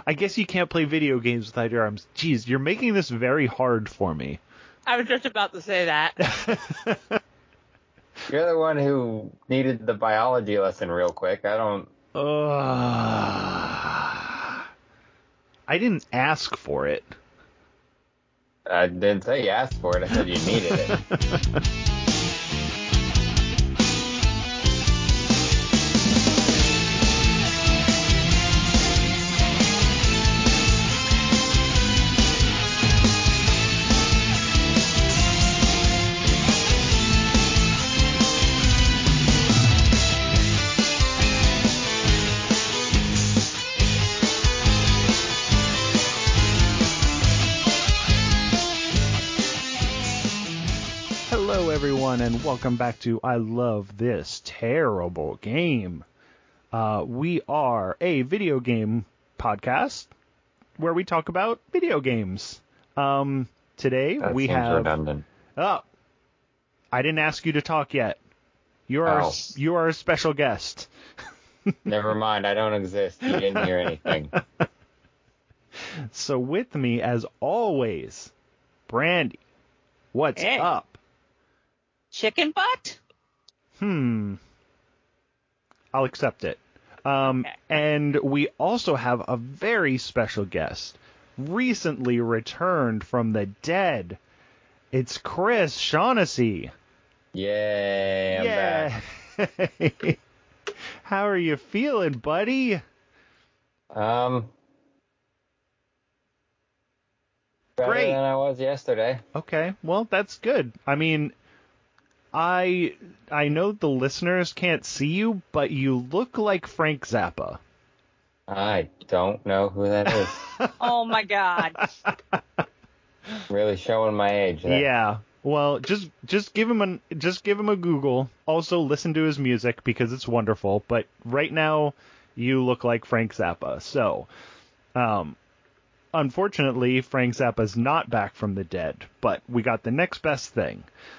I guess you can't play video games without your arms. Jeez, you're making this very hard for me. I was just about to say that. You're the one who needed the biology lesson real quick. I didn't ask for it. I didn't say you asked for it. I said you needed it. Hello, everyone, and welcome back to I Love This Terrible Game. We are a video game podcast where we talk about video games. Today That we seems have... redundant. Oh, I didn't ask you to talk yet. You are a special guest. Never mind, I don't exist. You didn't hear anything. So with me, as always, Brandy. What's Hey. up? Chicken butt? I'll accept it. Okay. And we also have a very special guest, recently returned from the dead. It's Chris Shaughnessy. Yay, I'm back. How are you feeling, buddy? Better Great. than I was yesterday. Okay, well, that's good. I mean, I know the listeners can't see you, but you look like Frank Zappa. I don't know who that is. Oh my god. Really showing my age there. Yeah. Well, just give him a Google. Also listen to his music because it's wonderful. But right now, you look like Frank Zappa. So, unfortunately, Frank Zappa's not back from the dead. But we got the next best thing.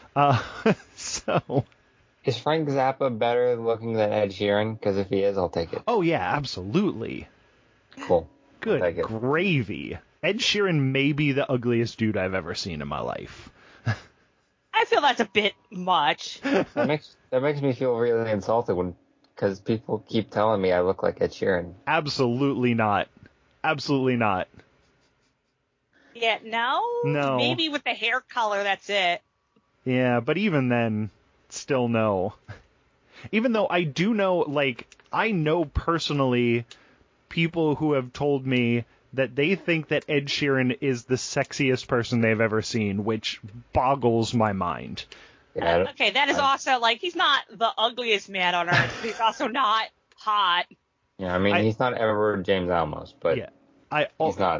So. Is Frank Zappa better looking than Ed Sheeran? Because if he is, I'll take it. Oh yeah, absolutely. Cool. Good I'll take it. gravy. Ed Sheeran may be the ugliest dude I've ever seen in my life. I feel that's a bit much. That makes me feel really insulted because people keep telling me I look like Ed Sheeran. Absolutely not. Absolutely not. Yeah, No. Maybe with the hair color, that's it. Yeah, but even then, still no. Even though I do know, I know personally people who have told me that they think that Ed Sheeran is the sexiest person they've ever seen, which boggles my mind. Yeah, Okay, that is also, he's not the ugliest man on earth, but he's also not hot. Yeah, I mean, he's not Edward James Olmos, but yeah, he's not.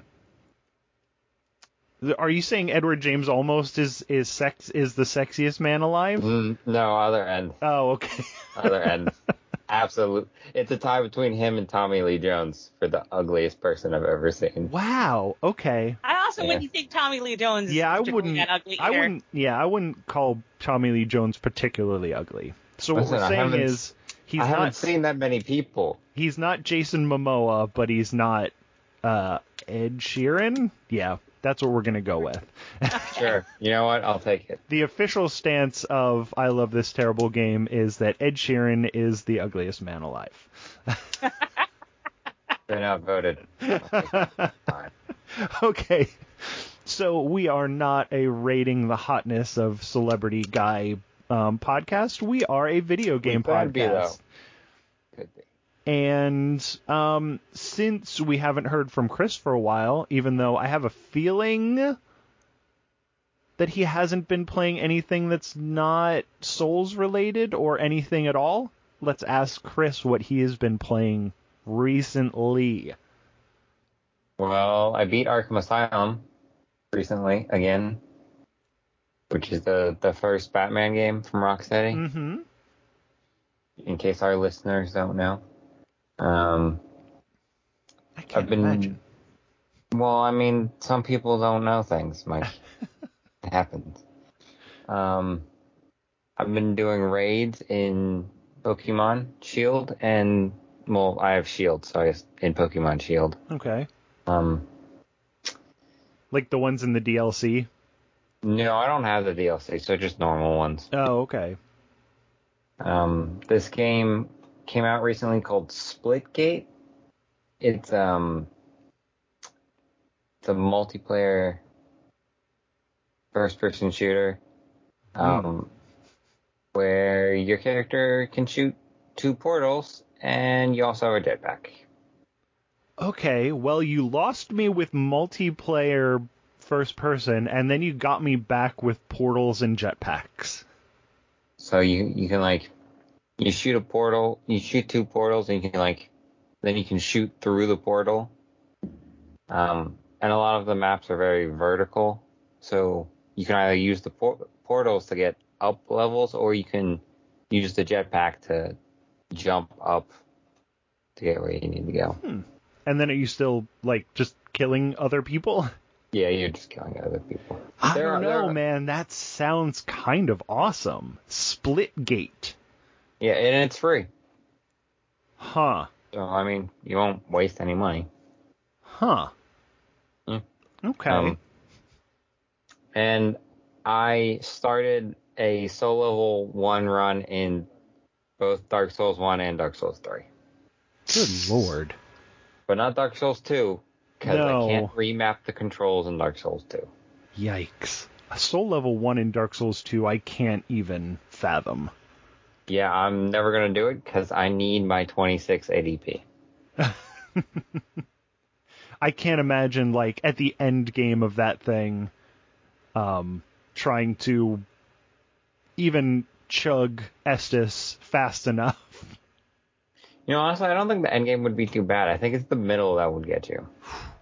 Are you saying Edward James Olmos is the sexiest man alive? No, other end. Oh, okay. Other end. Absolute. It's a tie between him and Tommy Lee Jones for the ugliest person I've ever seen. Wow. Okay. I also wouldn't think Tommy Lee Jones is particularly that ugly either. I wouldn't call Tommy Lee Jones particularly ugly. So what we're saying is I haven't seen that many people. He's not Jason Momoa, but he's not Ed Sheeran. Yeah, that's what we're gonna go with. Sure. You know what? I'll take it. The official stance of I Love This Terrible Game is that Ed Sheeran is the ugliest man alive. Been outvoted. Fine. Okay. So we are not a rating the hotness of celebrity guy podcast. We are a video game podcast. Be, though. Could be. And since we haven't heard from Chris for a while, even though I have a feeling that he hasn't been playing anything that's not Souls related or anything at all, let's ask Chris what he has been playing recently. Well, I beat Arkham Asylum recently again, which is the first Batman game from Rocksteady. Mm-hmm. In case our listeners don't know. I can't imagine. Well, I mean, some people don't know things, Mike. It happens. I've been doing raids in Pokemon Shield and, well, I have Shield, so in Pokemon Shield. Okay. Um, Like the ones in the DLC? no, I don't have the DLC, so just normal ones. Oh, okay. This game came out recently called Splitgate. It's a multiplayer first-person shooter, where your character can shoot 2 portals, and you also have a jetpack. Okay, well, you lost me with multiplayer first person, and then you got me back with portals and jetpacks. So you can like, you shoot a portal, you shoot 2 portals, and you can like, then you can shoot through the portal. And a lot of the maps are very vertical, so you can either use the portals to get up levels, or you can use the jetpack to jump up to get where you need to go. And then are you still, like, just killing other people? Yeah, you're just killing other people. I don't know, man. That sounds kind of awesome. Splitgate. Yeah, and it's free. Huh. So, I mean, you won't waste any money. Huh. Yeah. Okay. And I started a soul level 1 run in both Dark Souls 1 and Dark Souls 3. Good lord. But not Dark Souls 2, because No. I can't remap the controls in Dark Souls 2. Yikes. A soul level 1 in Dark Souls 2 I can't even fathom. Yeah, I'm never going to do it, because I need my 26 ADP. I can't imagine, like, at the end game of that thing, trying to even chug Estus fast enough. You know, honestly, I don't think the end game would be too bad. I think it's the middle that would get you.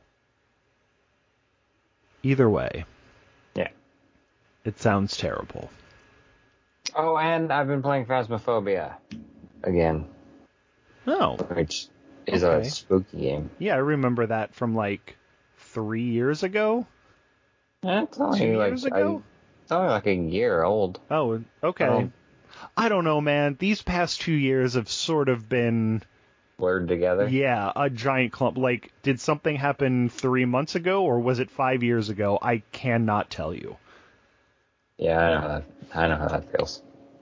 Either way. Yeah. It sounds terrible. Oh, and I've been playing Phasmophobia again, Oh. which is Okay. a spooky game. Yeah, I remember that from, like, 3 years ago? It's only 2 like years ago? it's only like a year old. Oh, okay. I don't know, man. These past 2 years have sort of been, Blurred together. yeah, a giant clump. Like, did something happen 3 months ago, or was it 5 years ago? I cannot tell you. Yeah, I know how that feels.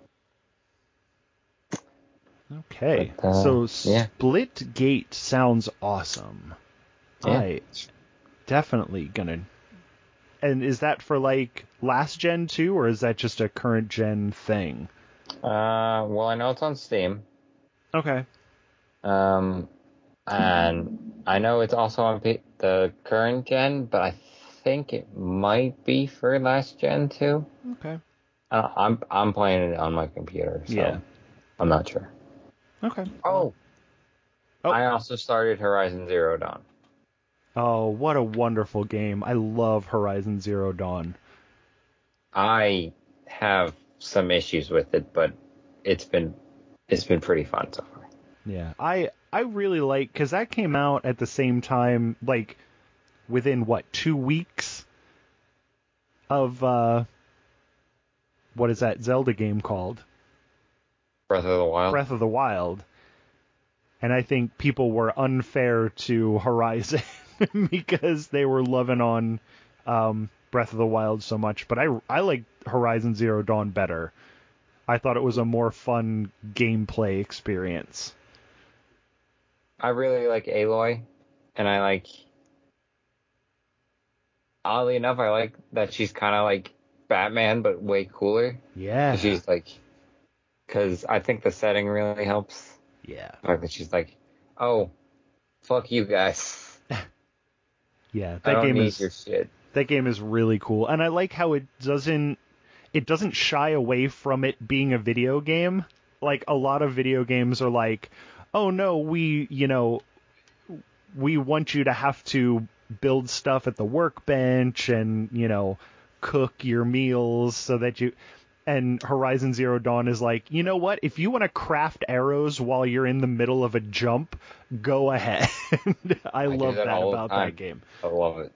Okay. But, So yeah. Splitgate sounds awesome. Yeah. I definitely gonna. And is that for, like, last gen too, or is that just a current gen thing? Well, I know it's on Steam. Okay. And I know it's also on the current gen, but I think it might be for last gen too. Okay. I'm playing it on my computer, so Yeah. I'm not sure. Okay. Oh. Oh. I also started Horizon Zero Dawn. Oh, what a wonderful game. I love Horizon Zero Dawn. I have some issues with it, but it's been pretty fun so far. Yeah. I really like, because that came out at the same time, like, within, 2 weeks of, what is that Zelda game called? Breath of the Wild. Breath of the Wild. And I think people were unfair to Horizon because they were loving on Breath of the Wild so much. But I like Horizon Zero Dawn better. I thought it was a more fun gameplay experience. I really like Aloy, and I like, oddly enough, I like that she's kind of like Batman, but way cooler. Yeah. She's like, because I think the setting really helps. Yeah. The fact that she's like, oh, fuck you guys. Yeah. I don't need your shit. That game is really cool, and I like how it doesn't shy away from it being a video game. Like, a lot of video games are like, oh no, we want you to have to build stuff at the workbench and, cook your meals so that you. And Horizon Zero Dawn is like, you know what? If you want to craft arrows while you're in the middle of a jump, go ahead. I love that about that game. I love it.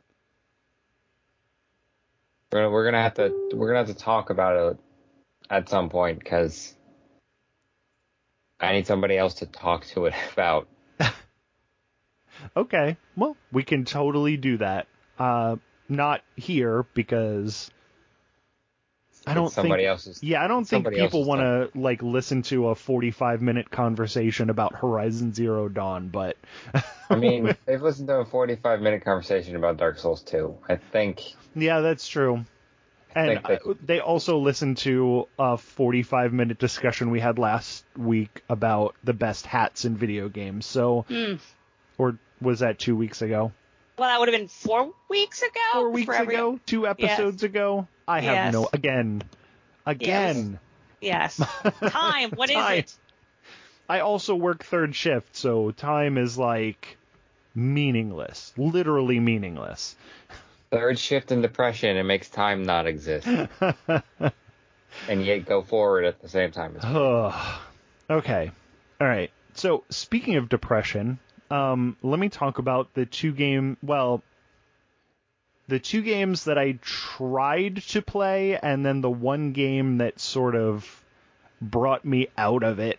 We're gonna have to talk about it at some point, because I need somebody else to talk to it about. Okay, well, we can totally do that. Not here because I don't think. Yeah, I don't think people want to like listen to a 45-minute conversation about Horizon Zero Dawn, but I mean, they've listened to a 45-minute conversation about Dark Souls 2. I think. Yeah, that's true. And they also listened to a 45-minute discussion we had last week about the best hats in video games. So, or was that 2 weeks ago? Well, that would have been 4 weeks ago. 4 weeks ago? 2 episodes ago? I have no... Again. Yes. Time. What is it? I also work third shift, so time is like meaningless. Literally meaningless. Third shift in depression, it makes time not exist. And yet go forward at the same time. Okay. All right. So, speaking of depression, let me talk about the two games that I tried to play, and then the one game that sort of brought me out of it.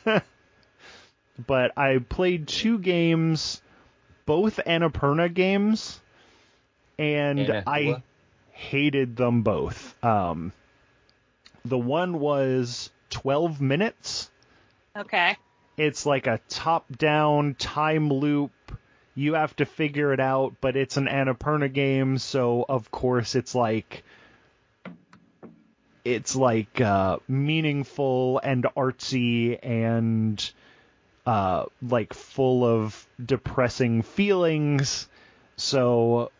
But I played two games, both Annapurna games, and I hated them both. The one was 12 Minutes. Okay. It's like a top-down time loop. You have to figure it out, but it's an Annapurna game, so of course it's like meaningful and artsy and like full of depressing feelings. So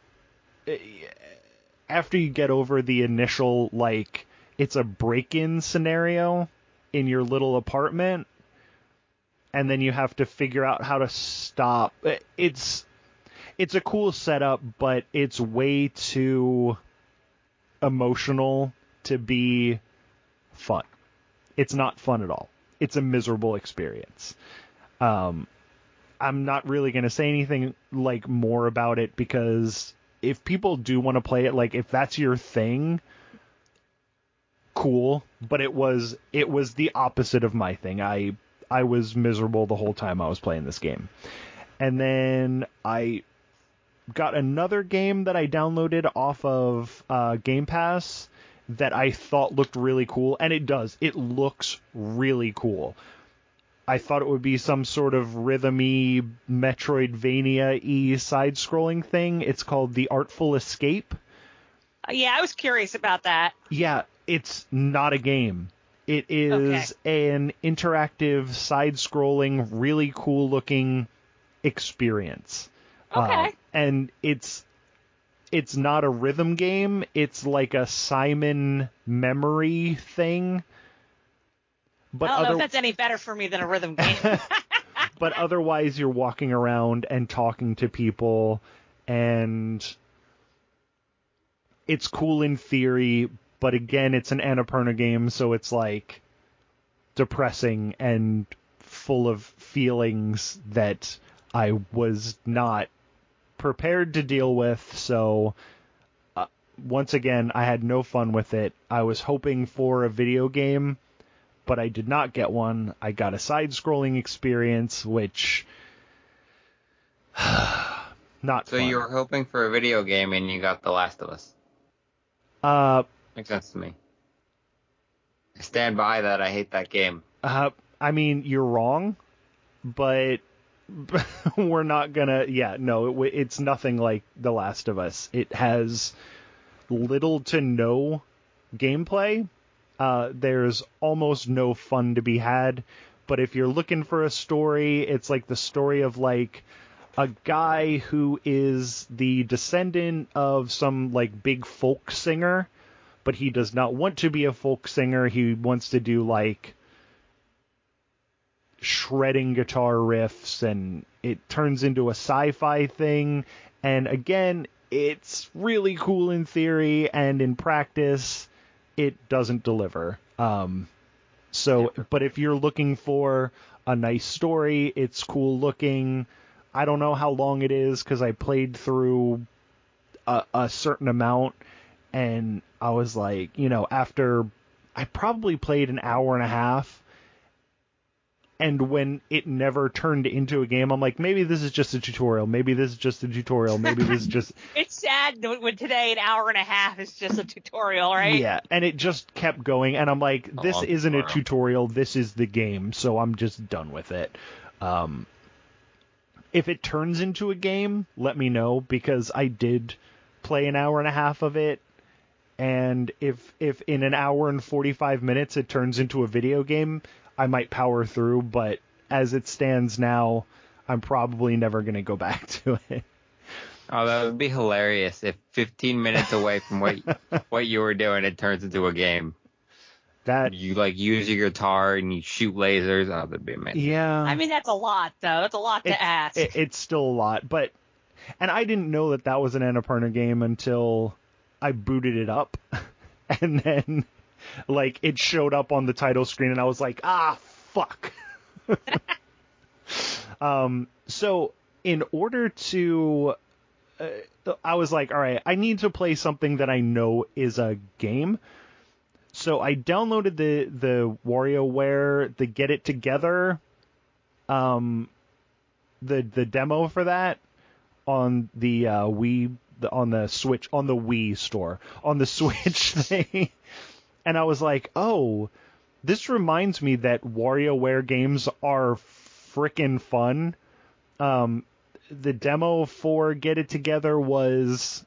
after you get over the initial, like, it's a break-in scenario in your little apartment, and then you have to figure out how to stop. It's a cool setup, but it's way too emotional to be fun. It's not fun at all. It's a miserable experience. I'm not really going to say anything like more about it, because if people do want to play it, like, if that's your thing, cool. But it was the opposite of my thing. I was miserable the whole time I was playing this game. And then I got another game that I downloaded off of Game Pass that I thought looked really cool, and it does. It looks really cool. I thought it would be some sort of rhythm-y, Metroidvania-y side-scrolling thing. It's called The Artful Escape. Yeah, I was curious about that. Yeah, it's not a game. It is an interactive, side-scrolling, really cool-looking experience. Okay. And it's not a rhythm game. It's like a Simon memory thing. But I don't know if that's any better for me than a rhythm game. But otherwise, you're walking around and talking to people, and it's cool in theory, but again, it's an Annapurna game, so it's like depressing and full of feelings that I was not prepared to deal with. So once again, I had no fun with it. I was hoping for a video game, but I did not get one. I got a side-scrolling experience, which not so fun. you were hoping for a video game and you got The Last of Us. Makes sense to me. I stand by that. I hate that game. I mean, you're wrong, but we're not gonna. Yeah, no, it's nothing like The Last of Us. It has little to no gameplay. There's almost no fun to be had. But if you're looking for a story, it's like the story of like a guy who is the descendant of some like big folk singer, but he does not want to be a folk singer. He wants to do like shredding guitar riffs, and it turns into a sci-fi thing. And again, it's really cool in theory, and in practice, it doesn't deliver. But if you're looking for a nice story, it's cool looking. I don't know how long it is, because I played through a certain amount, and I was like, after I probably played an hour and a half, And when it never turned into a game, I'm like, maybe this is just a tutorial. Maybe this is just a tutorial. Maybe this is just... It's sad when today an hour and a half is just a tutorial, right? Yeah, and it just kept going, and I'm like, this isn't a tutorial, this is the game, so I'm just done with it. If it turns into a game, let me know, because I did play an hour and a half of it, and if in an hour and 45 minutes it turns into a video game, I might power through, but as it stands now, I'm probably never going to go back to it. Oh, that would be hilarious if 15 minutes away from what you were doing, it turns into a game. That you like use your guitar and you shoot lasers. Oh, that'd be amazing. Yeah. I mean, that's a lot, though. That's a lot to ask. It's still a lot, and I didn't know that was an Annapurna game until I booted it up, and then like it showed up on the title screen, and I was like, fuck. So in order to, I was like, all right, I need to play something that I know is a game. So I downloaded the WarioWare, the Get It Together, the demo for that on the Wii, on the Switch, on the Wii store, on the Switch thing. And I was like, oh, this reminds me that WarioWare games are frickin' fun. The demo for Get It Together was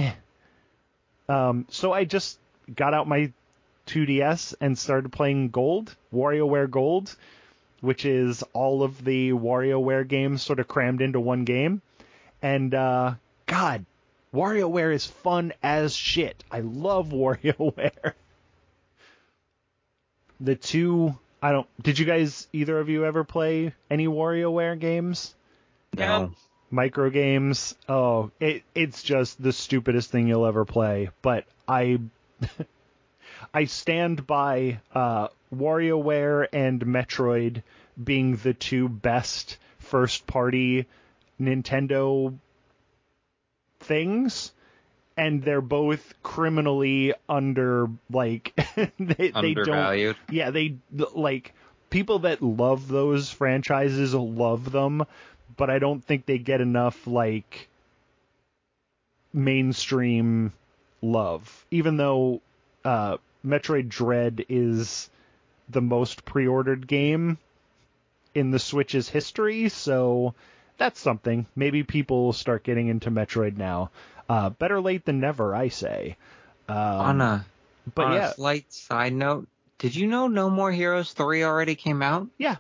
so I just got out my 2DS and started playing Gold, WarioWare Gold, which is all of the WarioWare games sort of crammed into one game. And God, WarioWare is fun as shit. I love WarioWare. The two, did you guys, either of you ever play any WarioWare games? No. Micro games. Oh, it's just the stupidest thing you'll ever play. But I stand by WarioWare and Metroid being the two best first-party Nintendo things, and they're both criminally undervalued. People that love those franchises love them, but I don't think they get enough mainstream love, even though Metroid Dread is the most pre-ordered game in the Switch's history, so that's something. Maybe people will start getting into Metroid now. Better late than never, I say. On a slight side note, did you know No More Heroes 3 already came out? Yeah.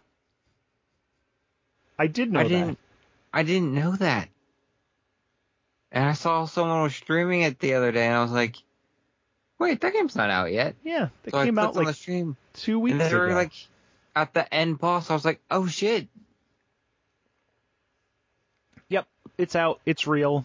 I did know that. I didn't know that. And I saw someone was streaming it the other day, and I was like, wait, that game's not out yet. Yeah, it so came out on the stream, 2 weeks ago. And they were at the end boss, I was like, oh shit. Yep, it's out. It's real.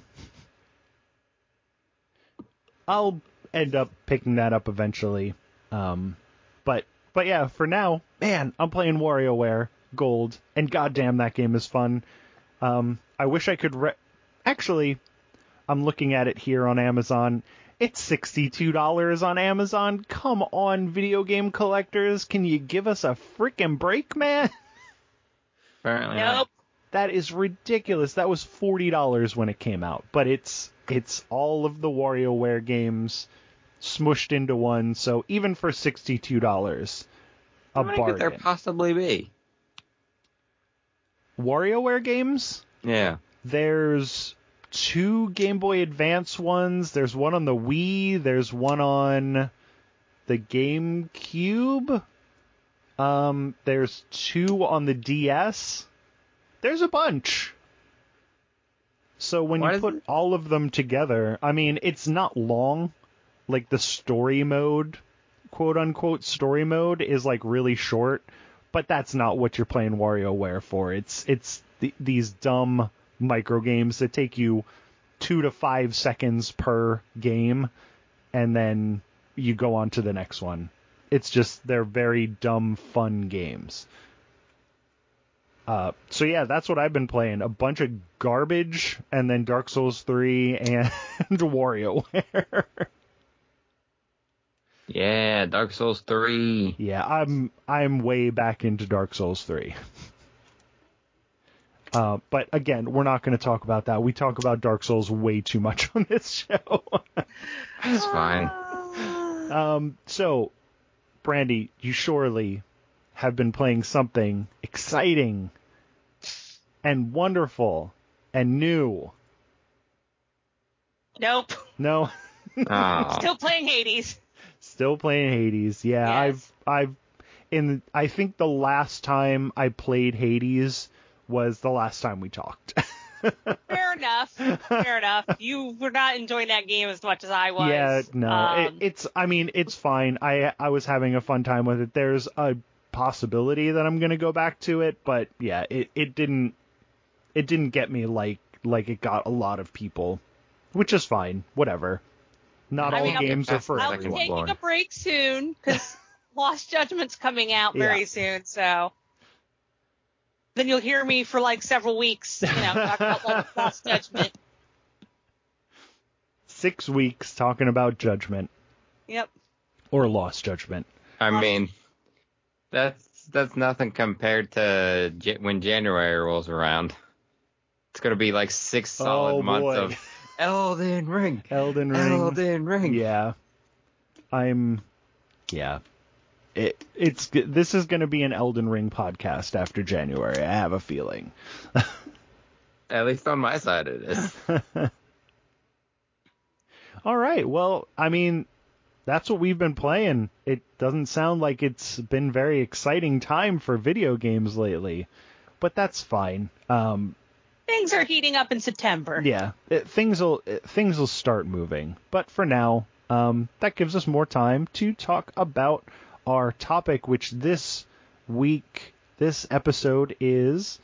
I'll end up picking that up eventually. But yeah, for now, man, I'm playing WarioWare Gold, and goddamn, that game is fun. I wish I could... Actually, I'm looking at it here on Amazon. It's $62 on Amazon. Come on, video game collectors. Can you give us a frickin' break, man? Apparently Nope. not. That is ridiculous. That was $40 when it came out. But it's all of the WarioWare games smushed into one. So even for $62, How many could there possibly be? WarioWare games? Yeah. There's 2 Game Boy Advance ones. There's one on the Wii. There's one on the GameCube. There's 2 on the DS. There's a bunch. So when you put all of them together, I mean, it's not long. Like the story mode, quote unquote story mode, is really short. But that's not what you're playing WarioWare for. It's these dumb micro games that take you 2 to 5 seconds per game, and then you go on to the next one. It's just, they're very dumb, fun games. So yeah, that's what I've been playing. A bunch of garbage, and then Dark Souls 3 and WarioWare. Yeah, Dark Souls 3. Yeah, I'm way back into Dark Souls 3. But again, we're not going to talk about that. We talk about Dark Souls way too much on this show. It's fine. So, Brandy, you surely have been playing something exciting and wonderful and new. Nope. No? Oh. Still playing Hades. Still playing Hades. Yeah, Yes. I think the last time I played Hades was the last time we talked. Fair enough. Fair enough. You were not enjoying that game as much as I was. Yeah, no, it's fine. I was having a fun time with it. There's a possibility that I'm gonna go back to it, but yeah, it didn't get me like it got a lot of people, which is fine. Whatever. Not all games are for I'll be everyone. taking a break soon because Lost Judgment's coming out very soon, so then you'll hear me for like several weeks, talk about Lost Judgment. 6 weeks talking about Judgment. Yep. Or Lost Judgment. I mean, that's nothing compared to when January rolls around. It's going to be like 6 solid months of Elden Ring. Elden Ring. Yeah. This is going to be an Elden Ring podcast after January. I have a feeling. At least on my side it is. All right. Well, I mean, that's what we've been playing. It doesn't sound like it's been very exciting time for video games lately, but that's fine. Things are heating up in September. Yeah, things will start moving. But for now, that gives us more time to talk about our topic, which this episode is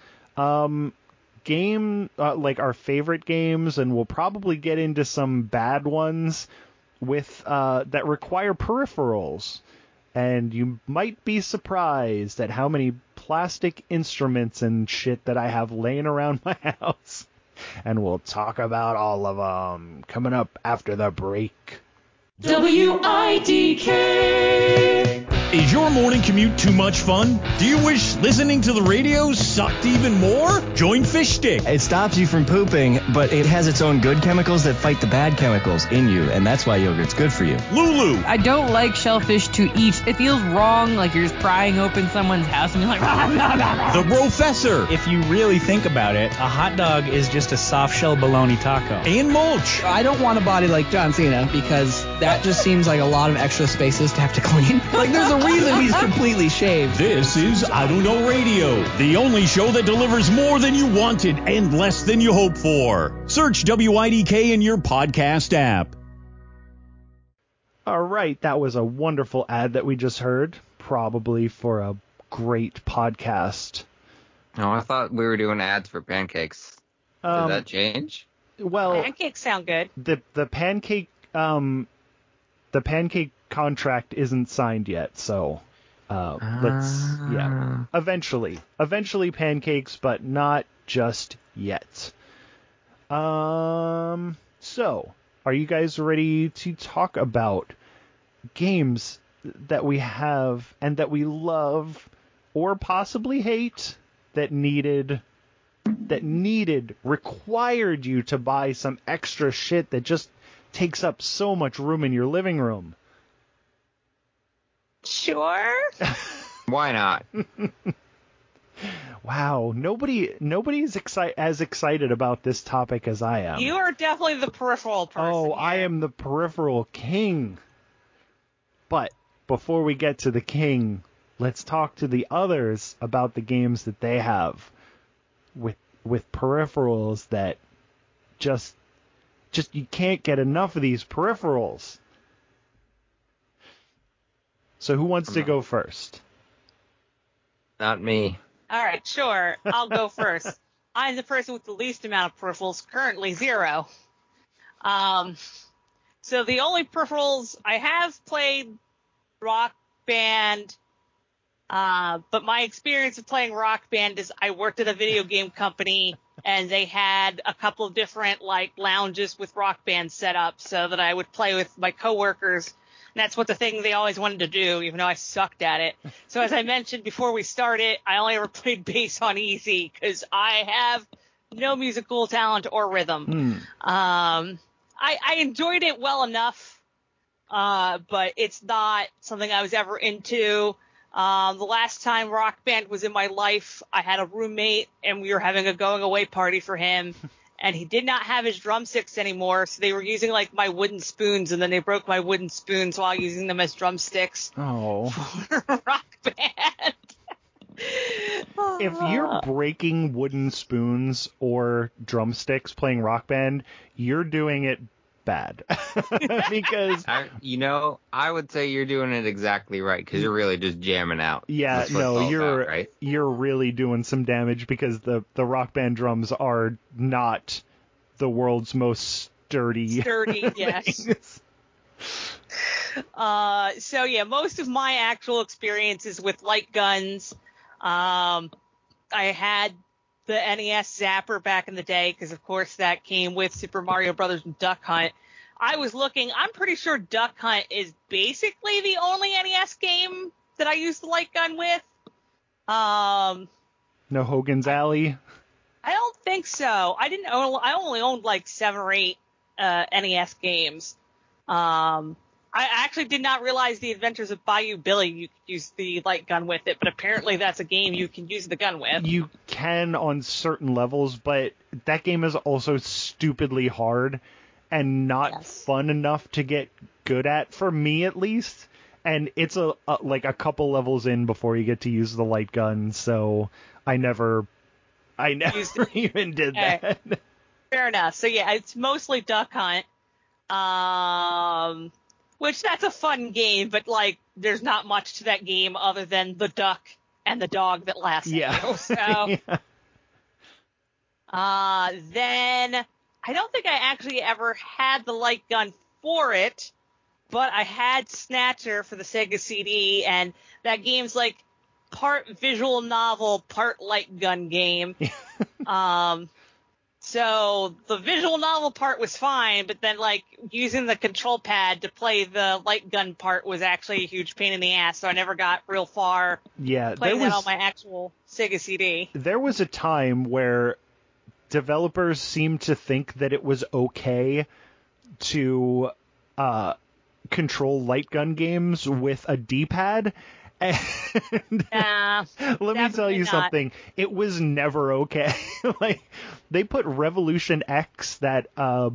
like our favorite games, and we'll probably get into some bad ones with that require peripherals. And you might be surprised at how many plastic instruments and shit that I have laying around my house. And we'll talk about all of them coming up after the break. WIDK. Is your morning commute too much fun? Do you wish listening to the radio sucked even more? Join Fish Stick. It stops you from pooping, but it has its own good chemicals that fight the bad chemicals in you, and that's why yogurt's good for you. Lulu. I don't like shellfish to eat. It feels wrong, like you're just prying open someone's house and you're like, The Professor. If you really think about it, a hot dog is just a soft shell bologna taco. And Mulch. I don't want a body like John Cena because that just seems like a lot of extra spaces to have to clean. Like, there's a reason he's completely shaved. This is I Don't Know Radio, the only show that delivers more than you wanted and less than you hoped for. Search WIDK in your podcast app. All right, that was a wonderful ad that we just heard, probably for a great podcast. Oh, I thought we were doing ads for pancakes. Did that change? Well, Pancakes sound good. The pancake contract isn't signed yet, so eventually pancakes, but not just yet. So are you guys ready to talk about games that we have and that we love or possibly hate that required you to buy some extra shit that just takes up so much room in your living room? Sure. Why not? Wow, nobody's as excited about this topic as I am. You are definitely the peripheral person. Oh, here. I am the peripheral king. But before we get to the king, let's talk to the others about the games that they have with peripherals that just you can't get enough of these peripherals. So who wants to go first? Not me. All right, sure. I'll go first. I'm the person with the least amount of peripherals, currently 0. So the only peripherals I have played Rock Band, but my experience of playing Rock Band is I worked at a video game company and they had a couple of different like lounges with Rock Band set up so that I would play with my coworkers. that's what the thing they always wanted to do, even though I sucked at it. So as I mentioned before we started, I only ever played bass on easy because I have no musical talent or rhythm. I enjoyed it well enough, but it's not something I was ever into. The last time Rock Band was in my life, I had a roommate and we were having a going away party for him. And he did not have his drumsticks anymore, so they were using like my wooden spoons, and then they broke my wooden spoons while using them as drumsticks. Oh. For Rock Band. If you're breaking wooden spoons or drumsticks playing Rock Band, you're doing it bad. Because I would say you're doing it exactly right because you're really just jamming out. Yeah, no, you're really doing some damage because the Rock Band drums are not the world's most sturdy. Yes. So yeah, most of my actual experiences with light guns, I had the NES Zapper back in the day because of course that came with Super Mario Brothers and Duck Hunt. I was looking, I'm pretty sure Duck Hunt is basically the only NES game that I used the light gun with. No Hogan's Alley? I don't think so. I only owned like 7 or 8 NES games. I actually did not realize the Adventures of Bayou Billy, you could use the light gun with it, but apparently that's a game you can use the gun with. You can on certain levels, but that game is also stupidly hard and not fun enough to get good at, for me at least. And it's like a couple levels in before you get to use the light gun, so I never even did that. Fair enough. So yeah, it's mostly Duck Hunt. Which that's a fun game, but like there's not much to that game other than the duck and the dog that laughs at you. So then I don't think I actually ever had the light gun for it, but I had Snatcher for the Sega CD, and that game's like part visual novel, part light gun game. So the visual novel part was fine, but then like using the control pad to play the light gun part was actually a huge pain in the ass. So I never got real far playing that on my actual Sega CD. There was a time where developers seemed to think that it was okay to control light gun games with a D-pad. And let me tell you something. It was never okay. Like they put Revolution X, that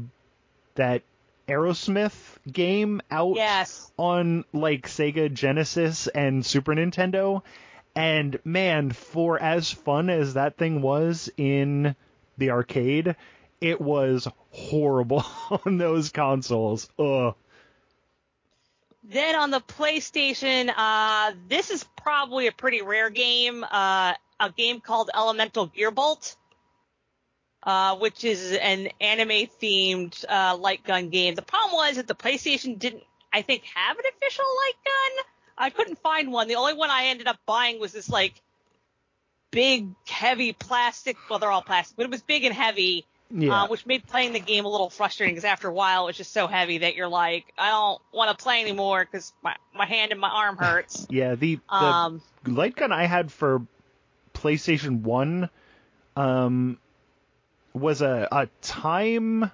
Aerosmith game, out on like Sega Genesis and Super Nintendo, and man, for as fun as that thing was in the arcade, it was horrible on those consoles. Ugh. Then on the PlayStation, this is probably a pretty rare game, a game called Elemental Gearbolt, which is an anime-themed light gun game. The problem was that the PlayStation didn't, I think, have an official light gun. I couldn't find one. The only one I ended up buying was this, like, big, heavy plastic, well, they're all plastic, but it was big and heavy. Which made playing the game a little frustrating because after a while it's just so heavy that you're like, I don't want to play anymore because my hand and my arm hurts. Yeah, the light gun I had for PlayStation 1 was a Time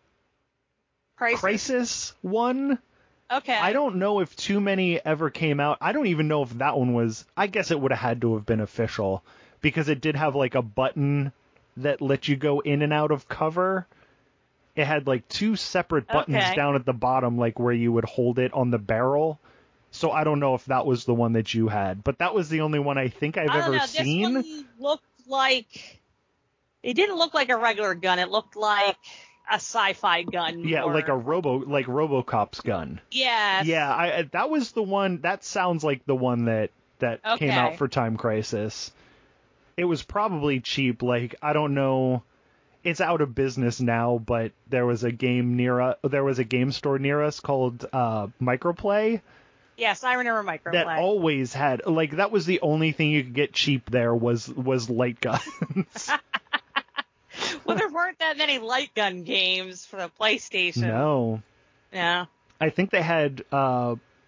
Crisis one. Okay. I don't know if too many ever came out. I don't even know if that one was... I guess it would have had to have been official because it did have like a button that let you go in and out of cover. It had like 2 separate buttons down at the bottom, like where you would hold it on the barrel. So I don't know if that was the one that you had, but that was the only one I think I've ever seen. This one looked like... It didn't look like a regular gun. It looked like a sci-fi gun. Yeah, like RoboCop's gun. Yes. Yeah, that was the one. That sounds like the one that came out for Time Crisis. It was probably cheap. Like, I don't know. It's out of business now, but there was a game store near us called Microplay. Yes, I remember Microplay. That always had, like, that was the only thing you could get cheap there was light guns. Well, there weren't that many light gun games for the PlayStation. No. Yeah. I think they had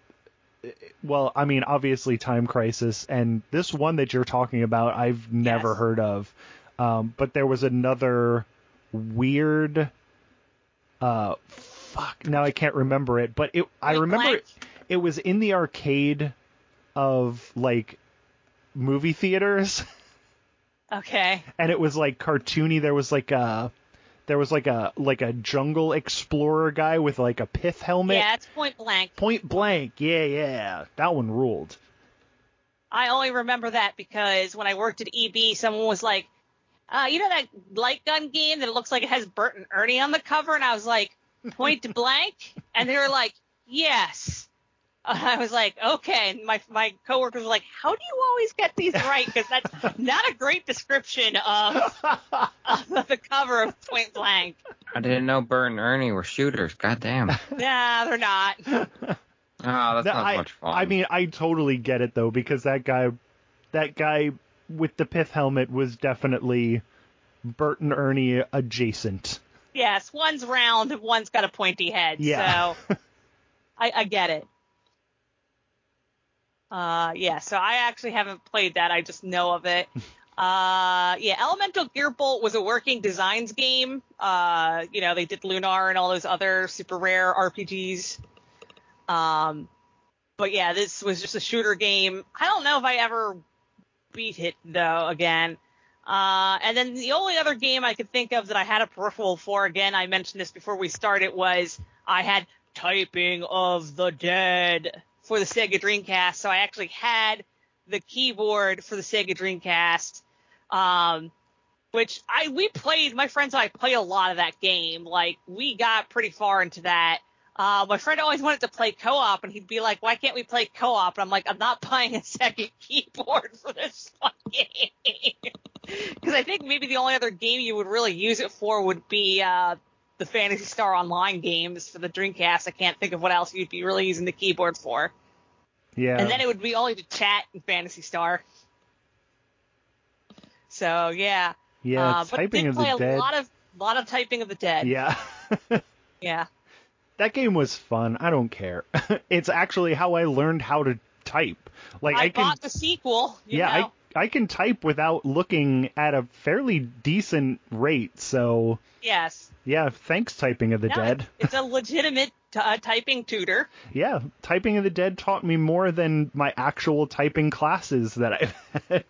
well, I mean, obviously Time Crisis, and this one that you're talking about, I've never heard of. But there was another weird, fuck, now I can't remember it, but I remember it was in the arcade of, like, movie theaters. Okay. And it was, like, cartoony. There was like a jungle explorer guy with, like, a pith helmet. Yeah, it's Point Blank. Point Blank, yeah. That one ruled. I only remember that because when I worked at EB, someone was like, you know that light gun game that looks like it has Bert and Ernie on the cover? And I was like, Point Blank? And they were like, yes. I was like, okay. And my coworkers were like, how do you always get these right? Because that's not a great description of the cover of Point Blank. I didn't know Bert and Ernie were shooters. Goddamn. Nah, they're not. Oh, that's not much fun. I mean, I totally get it, though, because that guy with the pith helmet was definitely Bert and Ernie adjacent. Yes, one's round and one's got a pointy head. Yeah. So I get it. So I actually haven't played that. I just know of it. Elemental Gearbolt was a working designs game. They did Lunar and all those other super rare RPGs. But yeah, this was just a shooter game. I don't know if I ever beat it though again. And then the only other game I could think of that I had a peripheral for, again, I mentioned this before we started, was I had Typing of the Dead for the Sega Dreamcast. So I actually had the keyboard for the Sega Dreamcast, which my friends and I played a lot of that game. Like, we got pretty far into that. My friend always wanted to play co-op, and he'd be like, why can't we play co-op? And I'm like, I'm not buying a second keyboard for this fun game. Because I think maybe the only other game you would really use it for would be the Phantasy Star Online games for the Dreamcast. I can't think of what else you'd be really using the keyboard for. Yeah. And then it would be only to chat in Phantasy Star. So, yeah. Yeah, but Typing of the did play Dead. a lot of Typing of the Dead. Yeah. Yeah. That game was fun. I don't care. It's actually how I learned how to type. Like, I bought the sequel. I can type without looking at a fairly decent rate. So yes. Yeah, thanks, Typing of the Dead. It's a legitimate typing tutor. Yeah, Typing of the Dead taught me more than my actual typing classes that I've had.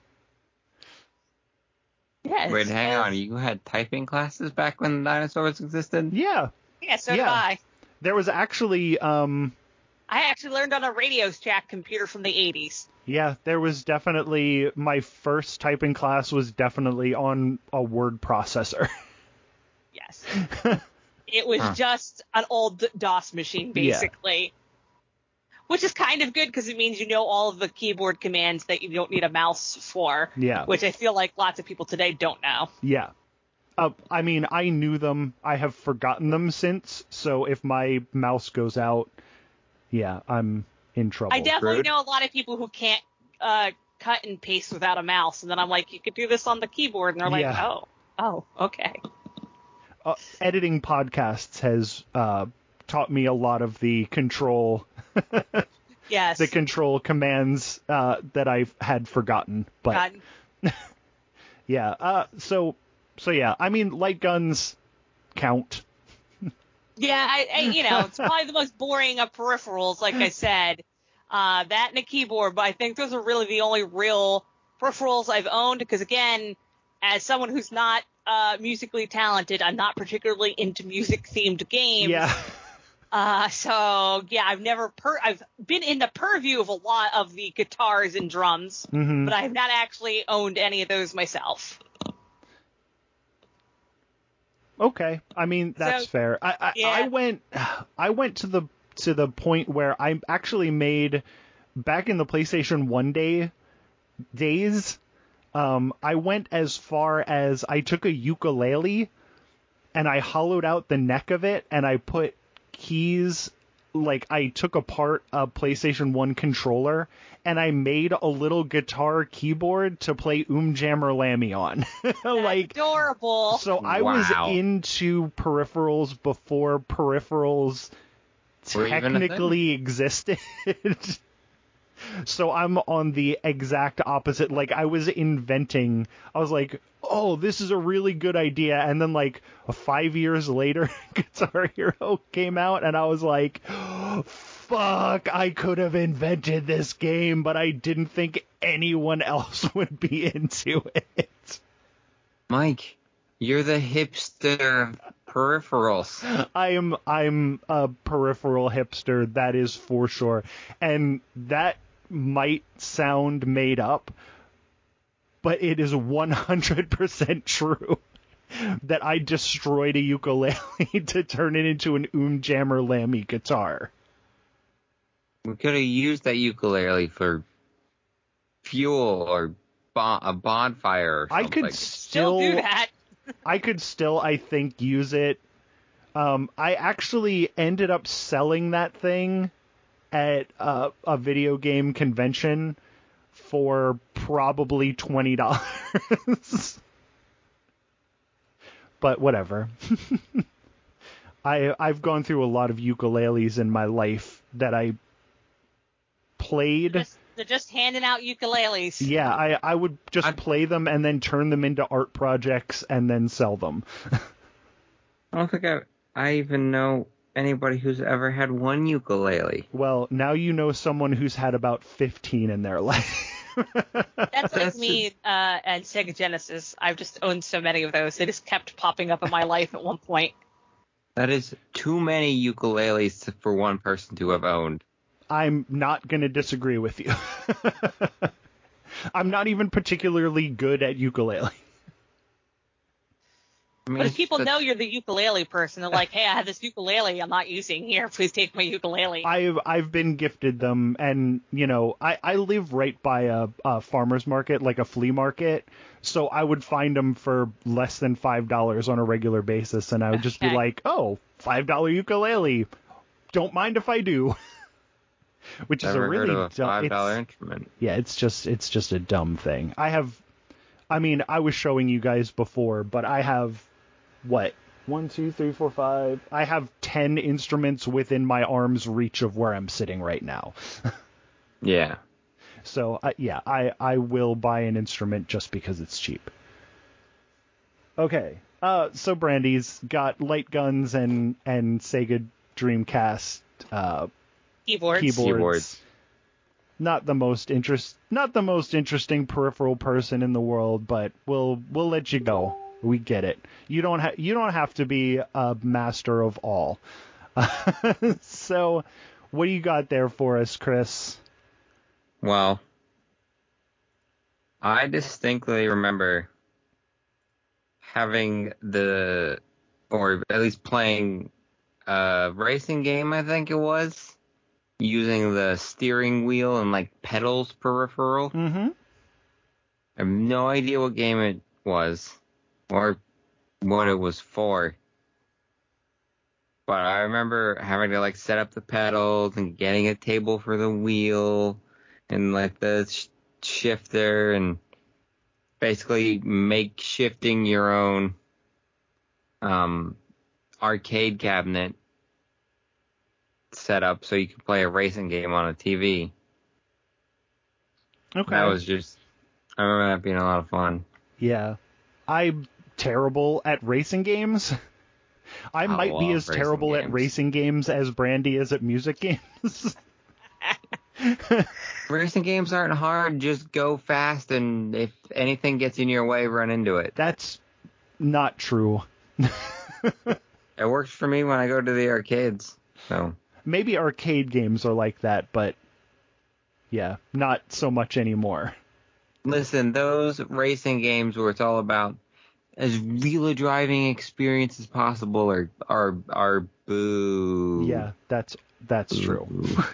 Yes. Wait, hang on. You had typing classes back when dinosaurs existed? Yeah. Yeah, so did I. There was actually... I actually learned on a Radio Shack computer from the 80s. Yeah, there was definitely... My first typing class was definitely on a word processor. Yes. It was just an old DOS machine, basically. Yeah. Which is kind of good because it means you know all of the keyboard commands that you don't need a mouse for. Yeah. Which I feel like lots of people today don't know. Yeah. I mean, I knew them. I have forgotten them since. So if my mouse goes out, yeah, I'm in trouble. I definitely know a lot of people who can't cut and paste without a mouse. And then I'm like, you could do this on the keyboard. And they're like, oh, okay. Editing podcasts has taught me a lot of the control... Yes. The control commands that I've had forgotten. But yeah, so yeah, I mean, light guns count. Yeah, it's probably the most boring of peripherals, like I said. That and a keyboard, but I think those are really the only real peripherals I've owned, because again, as someone who's not musically talented, I'm not particularly into music-themed games. Yeah. So yeah, I've been in the purview of a lot of the guitars and drums, but I have not actually owned any of those myself. Okay, I mean that's fair. I went to the point where I actually made, back in the PlayStation 1 days, I went as far as I took a ukulele and I hollowed out the neck of it and I put keys, like I took apart a PlayStation 1 controller and I made a little guitar keyboard to play Jammer Lammy on. Like, adorable. So I was into peripherals before peripherals Were even a thing? technically existed. So I'm on the exact opposite. Like, I was like, oh, this is a really good idea. And then, like, 5 years later, Guitar Hero came out, and I was like, fuck, I could have invented this game, but I didn't think anyone else would be into it. Mike, you're the hipster of peripherals. I'm a peripheral hipster, that is for sure. And that might sound made up, but it is 100% true that I destroyed a ukulele to turn it into an Jammer Lammy guitar. We could have used that ukulele for fuel or a bonfire or something. I could Still do that. I could still, I think, use it. I actually ended up selling that thing at a video game convention for probably $20. But whatever. I've gone through a lot of ukuleles in my life that I played. They're just handing out ukuleles. Yeah, I would just play them and then turn them into art projects and then sell them. I don't think I even know anybody who's ever had one ukulele. Well, now you know someone who's had about 15 in their life. That's like me and Sega Genesis. I've just owned so many of those. They just kept popping up in my life at one point. That is too many ukuleles for one person to have owned. I'm not going to disagree with you. I'm not even particularly good at ukulele. I mean, But if people know you're the ukulele person, they're like, hey, I have this ukulele I'm not using here. Please take my ukulele. I've been gifted them, and, you know, I live right by a farmer's market, like a flea market, so I would find them for less than $5 on a regular basis, and I would just be like, oh, $5 ukulele. Don't mind if I do. Which is a really heard of a dumb $5 instrument. Yeah, it's just a dumb thing. I was showing you guys before, but I have what? 1, 2, 3, 4, 5. I have 10 instruments within my arm's reach of where I'm sitting right now. Yeah. So I will buy an instrument just because it's cheap. Okay. So Brandy's got light guns and Sega Dreamcast keyboards. Not the most interesting peripheral person in the world, but we'll let you go. We get it. You don't have to be a master of all. So, what do you got there for us, Chris? Well, I distinctly remember having or at least playing a racing game, I think it was, using the steering wheel and like pedals peripheral. Mm-hmm. I have no idea what game it was or what it was for. But I remember having to like set up the pedals and getting a table for the wheel and like the shifter and basically shifting your own arcade cabinet set up so you could play a racing game on a TV. Okay. That was I remember that being a lot of fun. Yeah. I'm terrible at racing games. I might be as terrible at racing games as Brandy is at music games. Racing games aren't hard. Just go fast, and if anything gets in your way, run into it. That's not true. It works for me when I go to the arcades. So maybe arcade games are like that, but yeah, not so much anymore. Listen, those racing games where it's all about as real a driving experience as possible are boo. Yeah, that's true.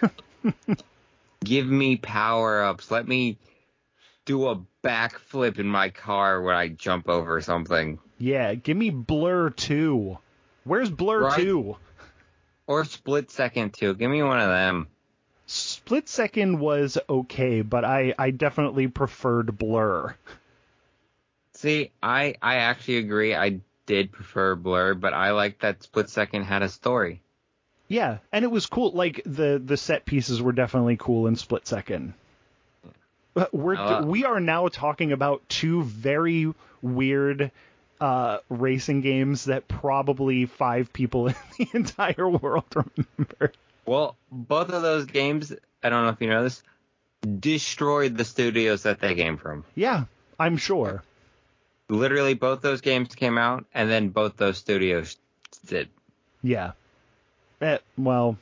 Give me power-ups. Let me do a backflip in my car when I jump over something. Yeah, give me Blur 2. Where's Blur 2? Or Split Second 2. Give me one of them. Split Second was okay, but I definitely preferred Blur. See, I actually agree. I did prefer Blur, but I like that Split Second had a story. Yeah, and it was cool. Like the set pieces were definitely cool in Split Second. We are now talking about two very weird racing games that probably 5 people in the entire world remember. Well, both of those games, I don't know if you know this, destroyed the studios that they came from. Yeah, I'm sure. Literally, both those games came out, and then both those studios did. Yeah. Well,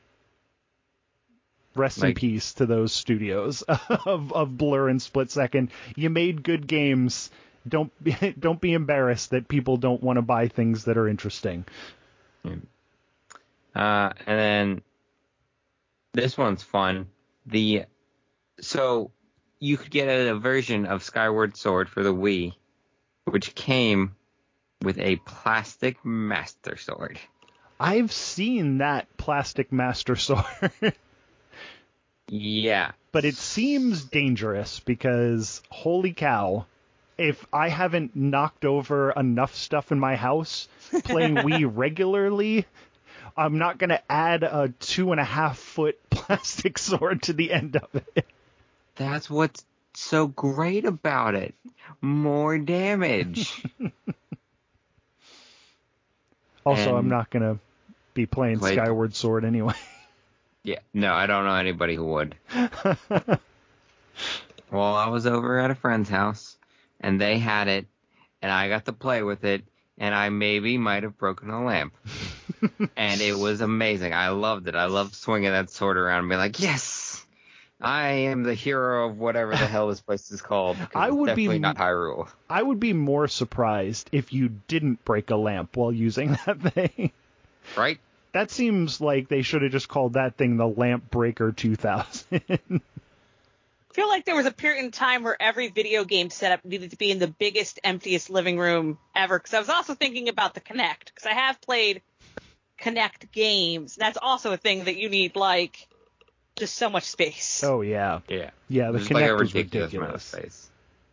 rest in peace to those studios of Blur and Split Second. You made good games. Don't be embarrassed that people don't want to buy things that are interesting. And then this one's fun. So you could get a version of Skyward Sword for the Wii, which came with a plastic Master Sword. I've seen that plastic Master Sword. Yeah. But it seems dangerous because, holy cow, if I haven't knocked over enough stuff in my house playing Wii regularly, I'm not going to add a 2.5-foot plastic sword to the end of it. That's what's so great about it. More damage. Also, I'm not going to be playing Skyward Sword anyway. Yeah, no, I don't know anybody who would. Well, I was over at a friend's house, and they had it, and I got to play with it, and I might have broken a lamp. And it was amazing. I loved it. I loved swinging that sword around and being like, yes, I am the hero of whatever the hell this place is called. I would definitely be not Hyrule. I would be more surprised if you didn't break a lamp while using that thing. Right? That seems like they should have just called that thing the Lamp Breaker 2000. I feel like there was a period in time where every video game setup needed to be in the biggest, emptiest living room ever. Because I was also thinking about the Kinect. Because I have played Kinect games. That's also a thing that you need, like, just so much space. Oh, yeah. Yeah. Yeah, the Just Kinect like a was ridiculous ridiculous. amount of space.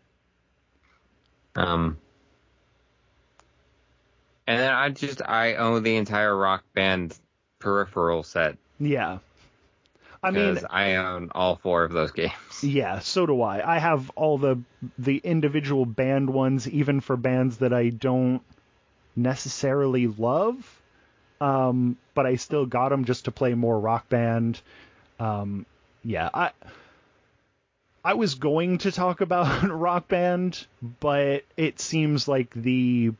And then I own the entire Rock Band peripheral set. Yeah. Because I own all 4 of those games. Yeah, so do I. I have all the individual band ones, even for bands that I don't necessarily love. But I still got them just to play more Rock Band. Yeah, I was going to talk about Rock Band, but it seems like the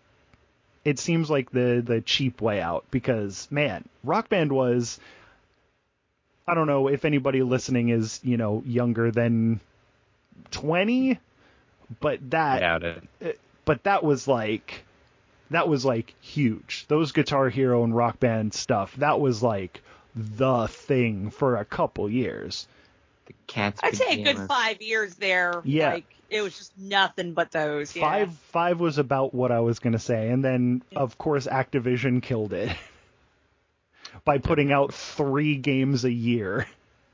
cheap way out because, man, Rock Band was, I don't know if anybody listening is, younger than 20, but that was like huge. Those Guitar Hero and Rock Band stuff, that was like the thing for a couple years. The Cat's I'd say a good 5 years there. Yeah. Like, it was just nothing but those. Yeah. Five was about what I was going to say. And then, of course, Activision killed it by putting out 3 games a year.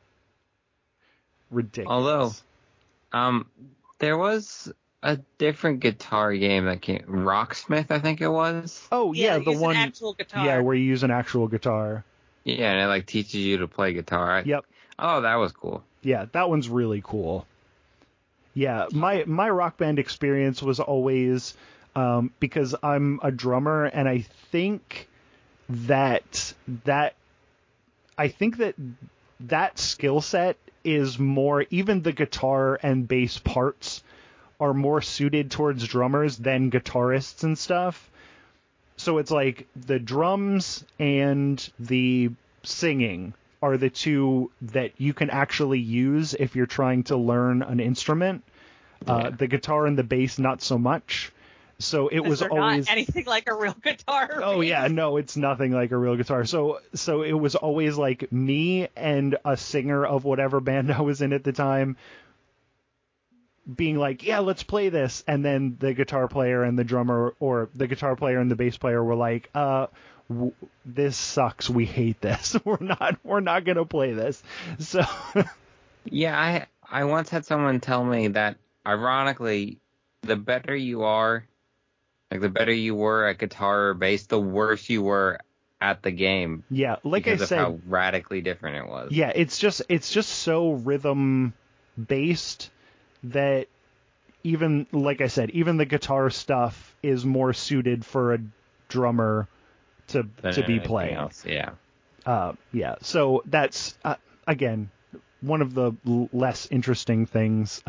Ridiculous. Although, there was a different guitar game that came, Rocksmith, I think it was. Oh, yeah, the one. An actual guitar. Yeah, where you use an actual guitar. Yeah, and it teaches you to play guitar. Yep. Oh, that was cool. Yeah, that one's really cool. Yeah, my Rock Band experience was always because I'm a drummer, and I think that skill set is more, even the guitar and bass parts are more suited towards drummers than guitarists and stuff. So it's like the drums and the singing are the 2 that you can actually use if you're trying to learn an instrument. The guitar and the bass, not so much. So it was always not anything like a real guitar. Oh yeah, no, it's nothing like a real guitar. So it was always like me and a singer of whatever band I was in at the time being like, yeah, let's play this. And then the guitar player and the drummer, or the guitar player and the bass player, were like, this sucks. We hate this. We're not going to play this. So yeah, I once had someone tell me that, ironically, the better you are, like the better you were at guitar or bass, the worse you were at the game. Yeah, like because I said, of how radically different it was. yeah, it's just so rhythm based that even, like I said, even the guitar stuff is more suited for a drummer to be Anything playing. else, yeah. Yeah, so that's again one of the less interesting things.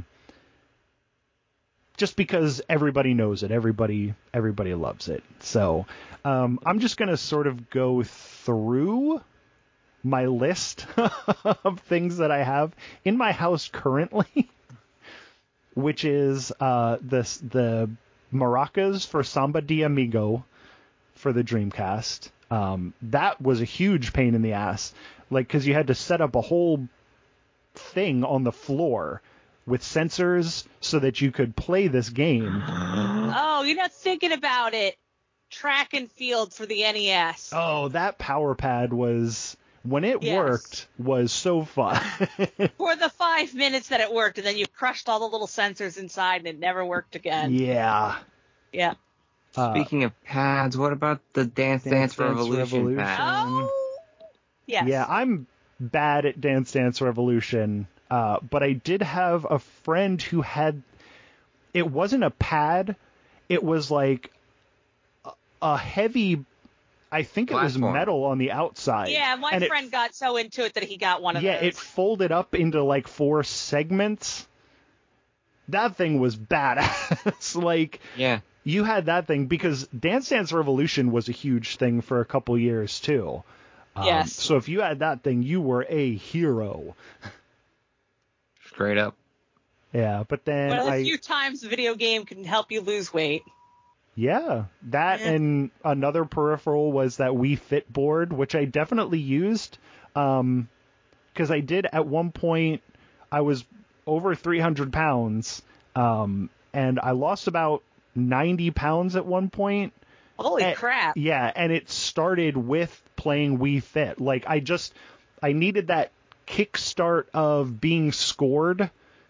Just because everybody knows it, everybody loves it. So I'm just gonna sort of go through my list of things that I have in my house currently, which is the maracas for Samba de Amigo for the Dreamcast. That was a huge pain in the ass, like, because you had to set up a whole thing on the floor with sensors so that you could play this game. Oh, you're not thinking about it. Track and field for the NES. Oh, that power pad was, when it Yes. worked, was so fun. For the 5 minutes that it worked, and then you crushed all the little sensors inside and it never worked again. Yeah. Yeah. Speaking of pads, what about the Dance Revolution pad? Oh! Yes. Yeah, I'm bad at Dance Dance Revolution, but I did have a friend who had, it wasn't a pad, it was like a heavy, I think it was Platform. metal on the outside. Yeah, my And friend got so into it that he got one of yeah, those. it folded up into like 4 segments. That thing was badass. Like, Yeah. you had that thing because Dance Dance Revolution was a huge thing for a couple years too. Yes. So if you had that thing, you were a hero. Straight up. Yeah, but then One of the few times a video game can help you lose weight. yeah, that and another peripheral was that Wii Fit board, which I definitely used, because I did at one point. I was over 300 pounds, and I lost about 90 pounds at one point. Holy crap. Yeah, and it started with playing Wii Fit. Like, I needed that kickstart of being scored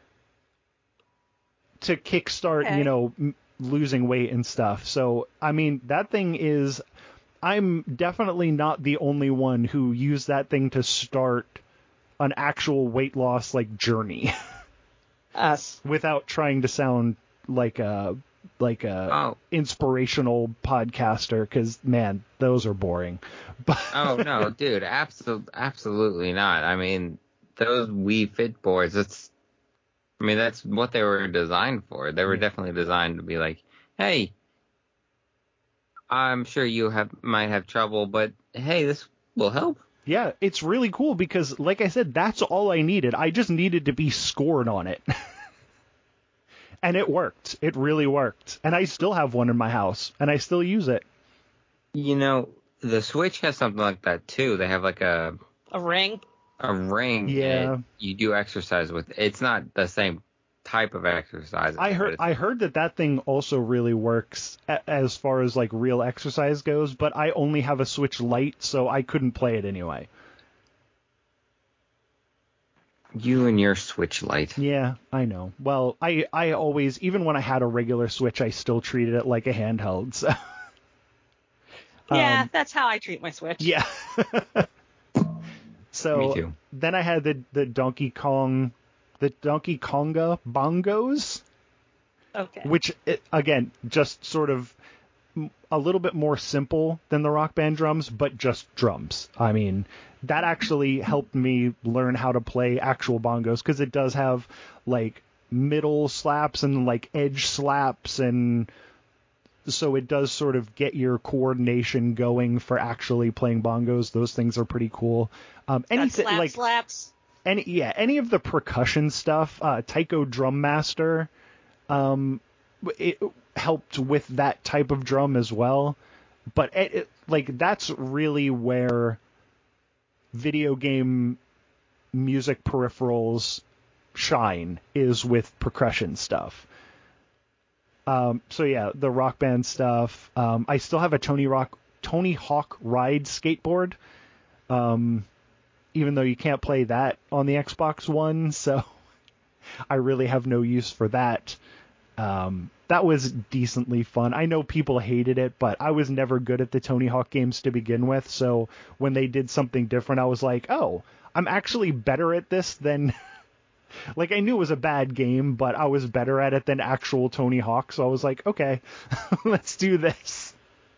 to kickstart, Okay. losing weight and stuff. So, I mean, that thing is, I'm definitely not the only one who used that thing to start an actual weight loss, like, journey. Us. Without trying to sound like a inspirational podcaster, because man, those are boring. But Oh no, dude, absolutely not. I mean, those Wii Fit boards, that's what they were designed for. They were definitely designed to be like, hey, I'm sure you might have trouble, but hey, this will help. yeah, it's really cool because, like I said, that's all I needed. I just needed to be scored on it. And it worked. It really worked. And I still have one in my house, and I still use it. You know, the Switch has something like that too. They have like a ring. Yeah. and you do exercise with. It's not the same type of exercise. I heard that thing also really works as far as like real exercise goes, but I only have a Switch Lite, so I couldn't play it anyway. You and your Switch Lite. Yeah, I know. Well, I always, even when I had a regular Switch, I still treated it like a handheld. So. Yeah, that's how I treat my Switch. Yeah. So Me too. Then I had the Donkey Konga bongos. Okay. Which, again, just sort of a little bit more simple than the Rock Band drums, but just drums. I mean, that actually helped me learn how to play actual bongos, because it does have, like, middle slaps and, like, edge slaps, and so it does sort of get your coordination going for actually playing bongos. Those things are pretty cool. Anything slap, like slaps. any of the percussion stuff, Taiko Drum Master, it helped with that type of drum as well. But that's really where video game music peripherals shine, is with percussion stuff. So yeah, the Rock Band stuff. I still have a Tony Hawk Ride skateboard. Even though you can't play that on the Xbox One, so I really have no use for that. that was decently fun. I know people hated it, but I was never good at the Tony Hawk games to begin with, so when they did something different, I was like, oh, I'm actually better at this than... Like, I knew it was a bad game, but I was better at it than actual Tony Hawk, so I was like, okay, let's do this.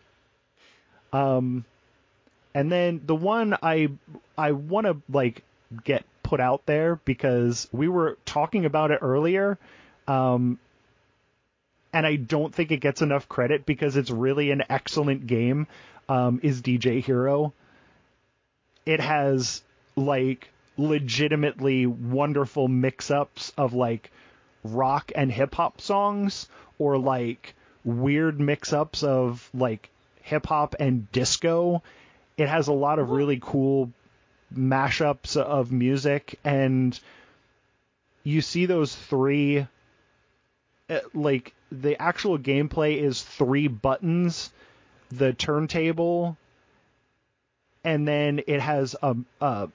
And then the one I want to, like, get put out there, because we were talking about it earlier, and I don't think it gets enough credit because it's really an excellent game, is DJ Hero. It has, like, legitimately wonderful mix-ups of, like, rock and hip-hop songs, or, like, weird mix-ups of, like, hip-hop and disco. It has a lot of really cool mashups of music, and you see those three, like, the actual gameplay is 3 buttons, the turntable, and then it has a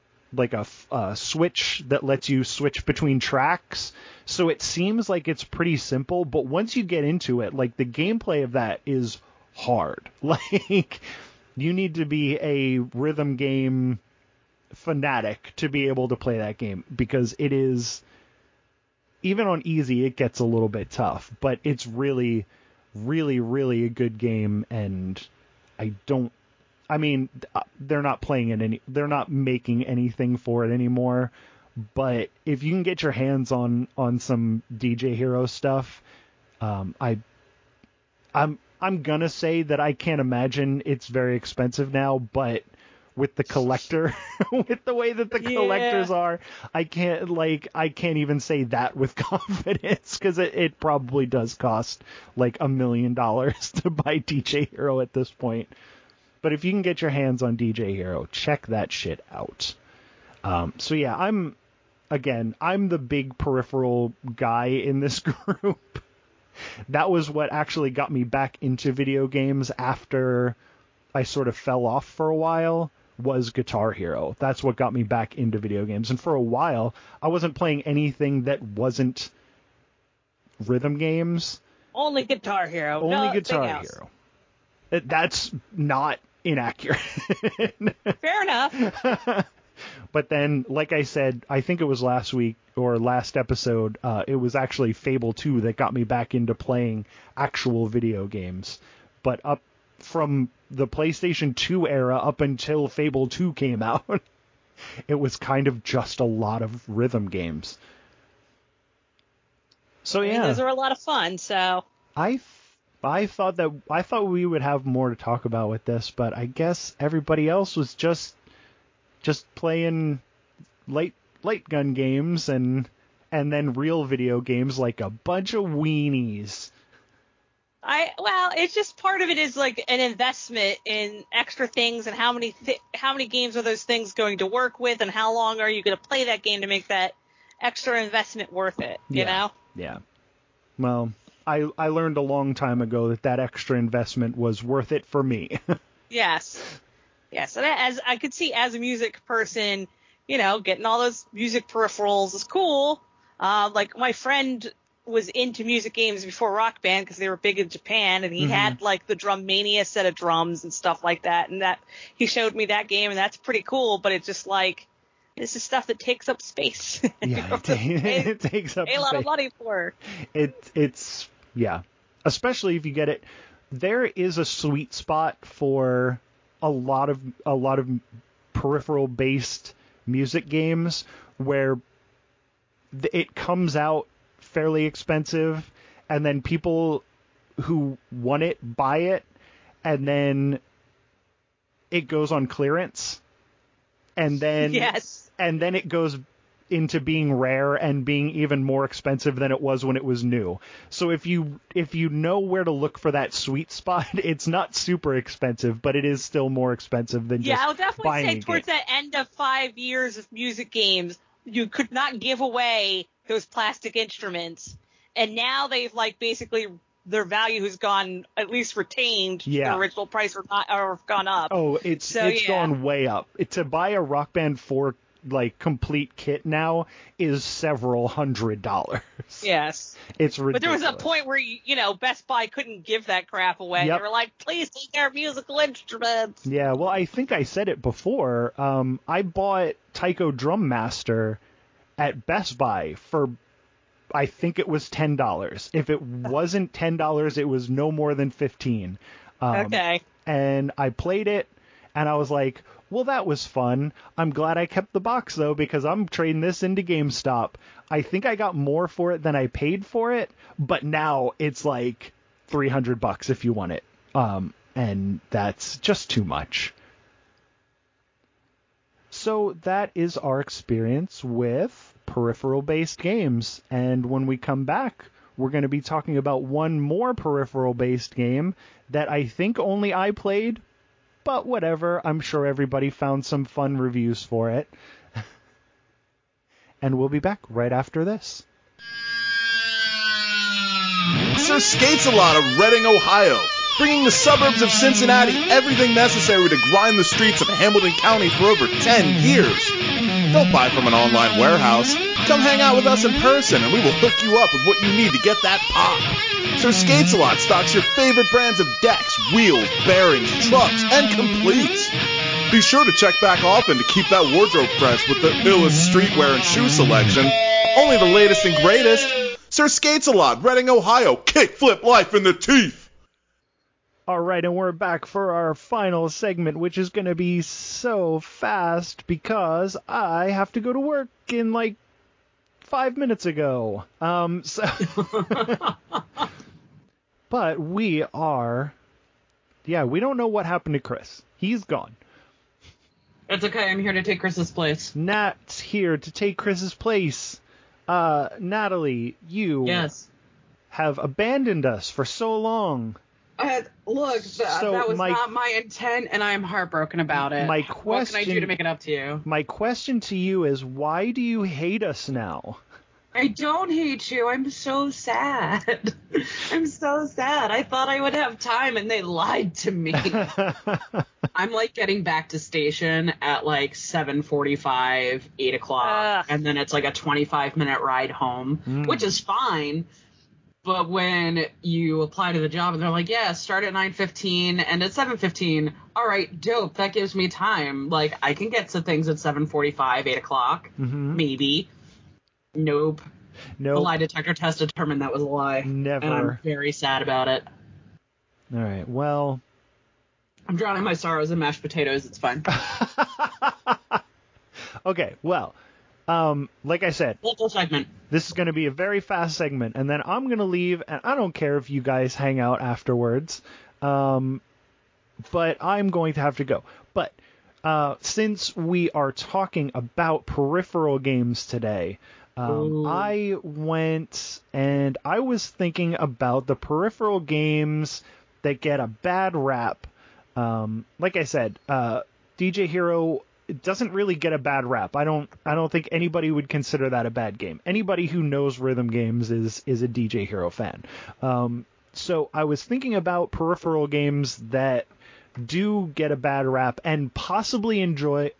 switch that lets you switch between tracks. So it seems like it's pretty simple, but once you get into it, like, the gameplay of that is hard. Like, you need to be a rhythm game fanatic to be able to play that game, because it is, even on easy, it gets a little bit tough, but it's really, really, really a good game. And they're not playing it they're not making anything for it anymore, but if you can get your hands on some DJ Hero stuff, I'm gonna say that I can't imagine it's very expensive now, but with the collector, with the way that the collectors are, I can't even say that with confidence, because it probably does cost like $1 million to buy DJ Hero at this point. But if you can get your hands on DJ Hero, check that shit out. So yeah, I'm the big peripheral guy in this group. That was what actually got me back into video games after I sort of fell off for a while, was Guitar Hero. That's what got me back into video games. And for a while, I wasn't playing anything that wasn't rhythm games. Only Guitar Hero. Only Guitar Hero. That's not inaccurate. Fair enough. But then, like I said, I think it was last week or last episode, it was actually Fable 2 that got me back into playing actual video games. But up from the PlayStation 2 era up until Fable 2 came out, it was kind of just a lot of rhythm games. So yeah, those are a lot of fun. So I thought we would have more to talk about with this, but I guess everybody else was just playing light gun games and then real video games like a bunch of weenies. It's just part of it is like an investment in extra things, and how many games are those things going to work with, and how long are you going to play that game to make that extra investment worth it, you know? Yeah. Well, I learned a long time ago that extra investment was worth it for me. Yes. And as I could see, as a music person, getting all those music peripherals is cool. Like, my friend was into music games before Rock Band because they were big in Japan, and he had like the Drum Mania set of drums and stuff like that, and that he showed me that game, and that's pretty cool. But it's just like, this is stuff that takes up space. Yeah, it takes up a lot of money for. It's especially if you get it. There is a sweet spot for a lot of peripheral based music games where it comes out fairly expensive, and then people who want it buy it, and then it goes on clearance, and then and then it goes into being rare and being even more expensive than it was when it was new. So if you know where to look for that sweet spot, it's not super expensive, but it is still more expensive than just I'll definitely buying say towards that end of 5 years of music games, you could not give away those plastic instruments, and now they've like basically their value has gone, at least retained the original price, or gone up. Oh, it's gone way up. To buy a Rock Band 4 like complete kit now is several $100s. Yes. It's ridiculous. But there was a point where, Best Buy couldn't give that crap away. Yep. They were like, please take our musical instruments. Yeah, well, I think I said it before. I bought Taiko Drum Master at Best Buy for, I think it was $10. If it wasn't $10, it was no more than $15. Okay. And I played it, and I was like, well, that was fun. I'm glad I kept the box, though, because I'm trading this into GameStop. I think I got more for it than I paid for it, but now it's like $300 if you want it. And that's just too much. So that is our experience with peripheral-based games. And when we come back, we're going to be talking about one more peripheral-based game that I think only I played, but whatever. I'm sure everybody found some fun reviews for it. And we'll be back right after this. Sir Skates-A-Lot of Reading, Ohio, bringing the suburbs of Cincinnati everything necessary to grind the streets of Hamilton County for over 10 years. Don't buy from an online warehouse. Come hang out with us in person and we will hook you up with what you need to get that pop. Sir Skates-A-Lot stocks your favorite brands of decks, wheels, bearings, trucks, and completes. Be sure to check back often to keep that wardrobe fresh with the illest streetwear and shoe selection. Only the latest and greatest. Sir Skates-A-Lot, Reading, Ohio. Kickflip life in the teeth. All right, and we're back for our final segment, which is going to be so fast because I have to go to work in like 5 minutes ago. But we don't know what happened to Chris. He's gone. It's okay. I'm here to take Chris's place. Nat's here to take Chris's place. Natalie, you have abandoned us for so long. Look, that was not my intent, and I am heartbroken about it. What can I do to make it up to you? My question to you is, why do you hate us now? I don't hate you. I'm so sad. I'm so sad. I thought I would have time, and they lied to me. I'm like getting back to station at like 7:45, 8 o'clock, and then it's like a 25-minute ride home, which is fine. But when you apply to the job and they're like, yeah, start at 9:15 and at 7:15, all right, dope. That gives me time. Like, I can get to things at 7:45, 8 o'clock, maybe. Nope. The lie detector test determined that was a lie. Never. And I'm very sad about it. All right, well. I'm drowning my sorrows in mashed potatoes. It's fine. Okay, well. Like I said, segment. This is going to be a very fast segment, and then I'm going to leave, and I don't care if you guys hang out afterwards, but I'm going to have to go. But since we are talking about peripheral games today, I went and I was thinking about the peripheral games that get a bad rap. Like I said, DJ Hero, it doesn't really get a bad rap. I don't think anybody would consider that a bad game. Anybody who knows rhythm games is a DJ Hero fan. So I was thinking about peripheral games that do get a bad rap and possibly enjoy.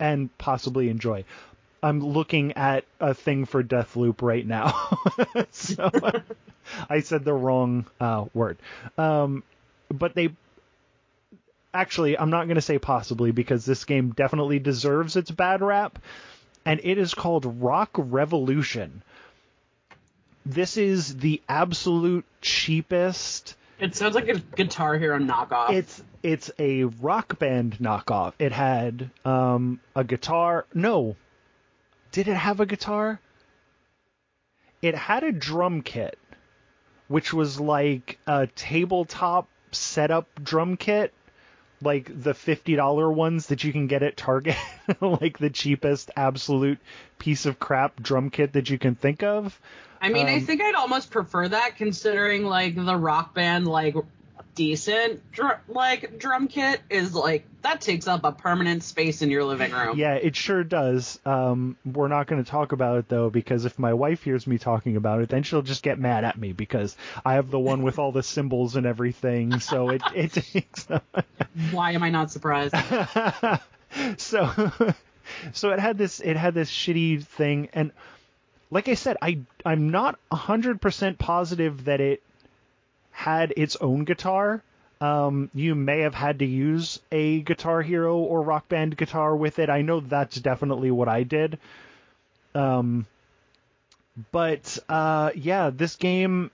I'm looking at a thing for Deathloop right now. So I said the wrong word. But they actually, I'm not going to say possibly because this game definitely deserves its bad rap, and it is called Rock Revolution. This is the absolute cheapest. It sounds like a Guitar Hero knockoff. It's a Rock Band knockoff. It had a guitar. No. Did it have a guitar? It had a drum kit, which was like a tabletop setup drum kit. Like the $50 ones that you can get at Target, like the cheapest absolute piece of crap drum kit that you can think of. I mean, I think I'd almost prefer that, considering like the Rock Band like decent drum kit is like that takes up a permanent space in your living room. Yeah, it sure does. We're not going to talk about it though, because if my wife hears me talking about it, then she'll just get mad at me because I have the one with all the symbols and everything. So it takes. Why am I not surprised? So So it had this shitty thing, and like I said, I'm not 100% positive that it had its own guitar. You may have had to use a Guitar Hero or Rock Band guitar with it. I know that's definitely what I did. But yeah, this game,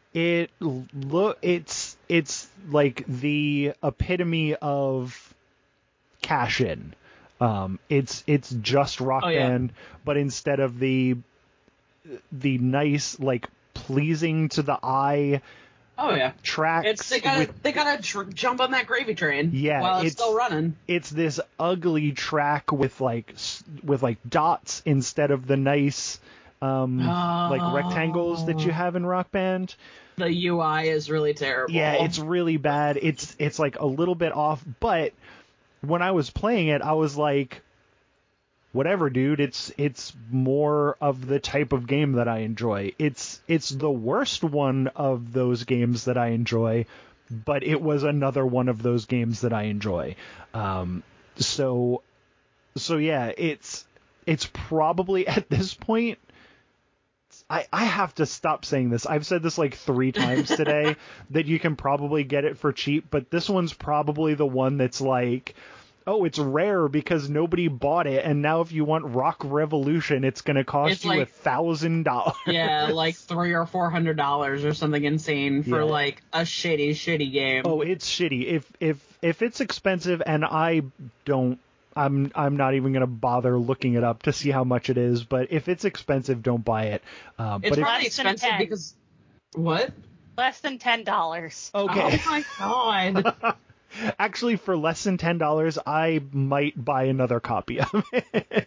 it's like the epitome of cash in. It's just Rock Band, but instead of the nice, like, pleasing to the eye tracks, they gotta jump on that gravy train while it's still running. It's this ugly track with like dots instead of the nice like rectangles that you have in Rock Band. The UI is really terrible. Yeah, it's really bad. It's like a little bit off, but when I was playing it, I was like, whatever, dude. It's more of the type of game that I enjoy. It's the worst one of those games that I enjoy, but it was another one of those games that I enjoy. So yeah, it's probably at this point. I have to stop saying this. I've said this like 3 times today that you can probably get it for cheap, but this one's probably the one that's like, oh, it's rare because nobody bought it, and now if you want Rock Revolution, it's going to cost you like $1,000. Yeah, like $300 or $400 or something insane for like a shitty game. Oh, it's shitty. If it's expensive, and I'm not even going to bother looking it up to see how much it is, but if it's expensive, don't buy it. It's probably expensive because what? Less than $10. Okay. Oh my god. Actually, for less than $10, I might buy another copy of it.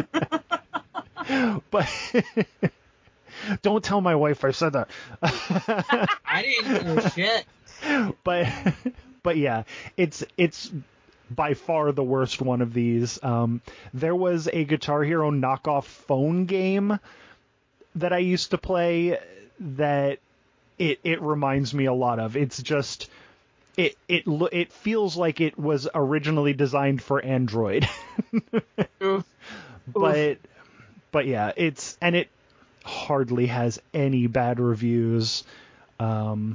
But don't tell my wife I said that. I didn't do shit. But yeah, it's by far the worst one of these. There was a Guitar Hero knockoff phone game that I used to play that it reminds me a lot of. It's just it feels like it was originally designed for Android. But yeah, it hardly has any bad reviews. But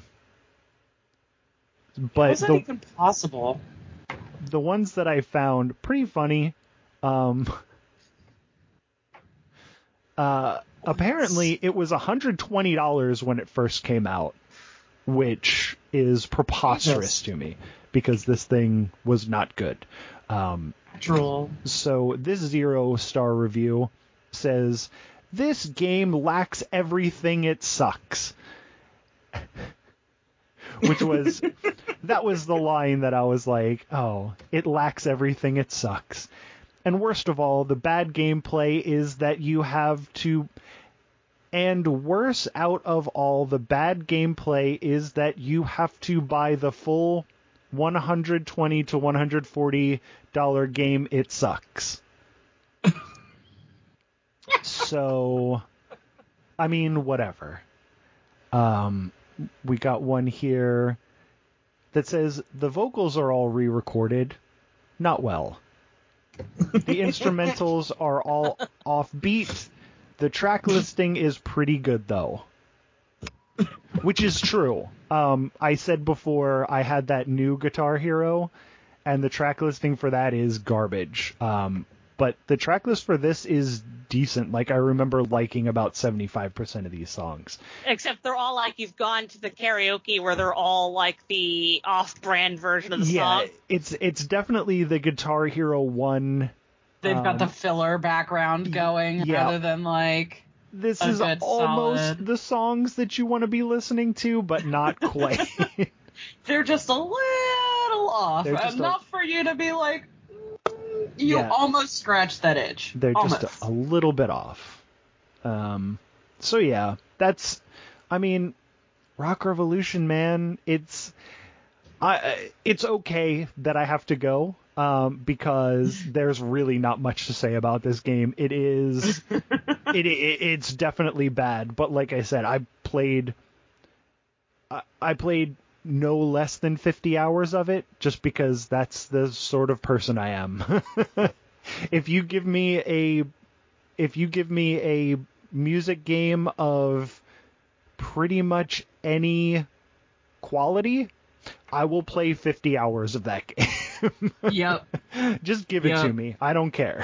how's that even possible? The ones that I found pretty funny. Apparently it was $120 when it first came out, which is preposterous to me because this thing was not good. So this 0-star review says, "This game lacks everything it sucks." That was the line that I was like, oh, it lacks everything it sucks. And worst of all, the bad gameplay is that you have to... And worse out of all, the bad gameplay is that you have to buy the full $120 to $140 game. It sucks. So, I mean, whatever. We got one here that says, the vocals are all re-recorded. Not well. The instrumentals are all offbeat. The track listing is pretty good, though. Which is true. I said before I had that new Guitar Hero, and the track listing for that is garbage. But the track list for this is decent. Like, I remember liking about 75% of these songs. Except they're all like you've gone to the karaoke where they're all like the off-brand version of the song. Yeah, it's definitely the Guitar Hero 1. They've got the filler background going rather than like this is almost the songs that you want to be listening to, but not quite. They're just a little off. Enough for you to be like, you almost scratched that itch. They're just a little bit off. So yeah, that's, I mean, Rock Revolution, man, it's okay that I have to go, because there's really not much to say about this game. It is, it's definitely bad, but like I said, I played no less than 50 hours of it, just because that's the sort of person I am. If you give me a music game of pretty much any quality, I will play 50 hours of that game. Yep. Just give it to me. I don't care.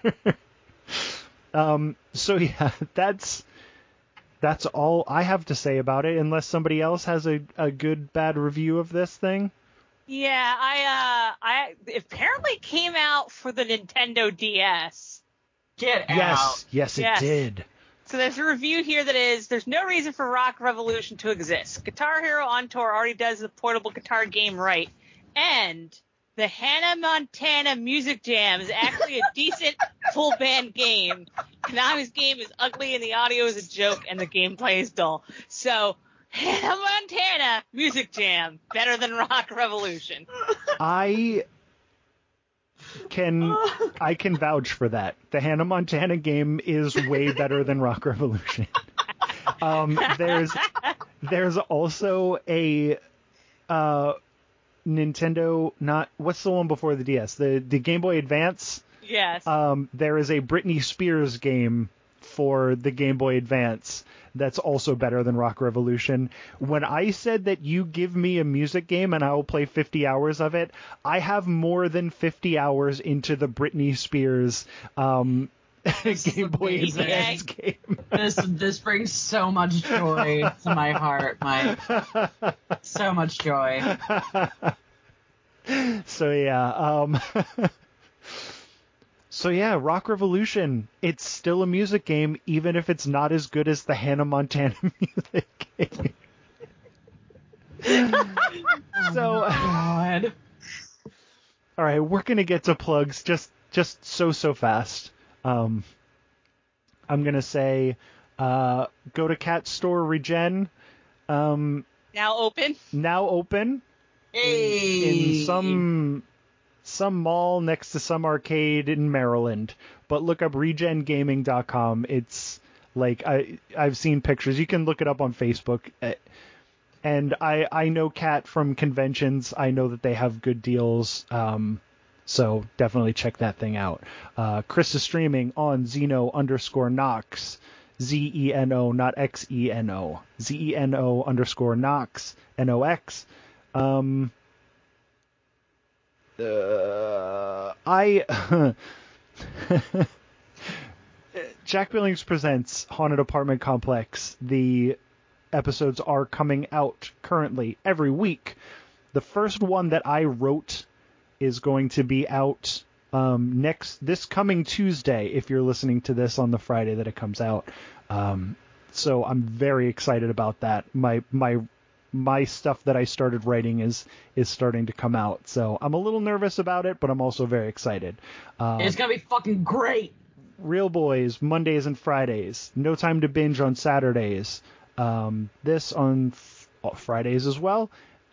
So yeah, that's all I have to say about it, unless somebody else has a good bad review of this thing. Yeah, I it apparently came out for the Nintendo DS. Get out. Yes, it did. So there's a review here that is, there's no reason for Rock Revolution to exist. Guitar Hero On Tour already does the portable guitar game right. And the Hannah Montana Music Jam is actually a decent full band game. Konami's game is ugly and the audio is a joke and the gameplay is dull. So, Hannah Montana Music Jam, better than Rock Revolution. I can vouch for that. The Hannah Montana game is way better than Rock Revolution. There's also a Nintendo, what's the one before the DS? The Game Boy Advance. Yes. There is a Britney Spears game for the Game Boy Advance that's also better than Rock Revolution. When I said that you give me a music game and I will play 50 hours of it, I have more than 50 hours into the Britney Spears Game Boy Advance game. This brings so much joy to my heart, Mike. So much joy. So yeah, Rock Revolution, it's still a music game, even if it's not as good as the Hannah Montana music game. So, God. All right, we're going to get to plugs just so fast. I'm going to say, go to Cat Store Regen. Now open. Hey. In some mall next to some arcade in Maryland, but look up regengaming.com. It's like I've seen pictures. You can look it up on Facebook. And I know Cat from conventions. I know that they have good deals. So definitely check that thing out. Chris is streaming on Zeno_Nox. Zeno, not Xeno. Zeno_Nox. NOX. Jack Billings Presents Haunted Apartment Complex. The episodes are coming out currently every week. The first one that I wrote is going to be out this coming Tuesday, if you're listening to this on the Friday that it comes out. So I'm very excited about that. My stuff that I started writing is starting to come out. So I'm a little nervous about it, but I'm also very excited. It's going to be fucking great. Real Boys, Mondays and Fridays. No Time to Binge on Saturdays. This on Fridays as well.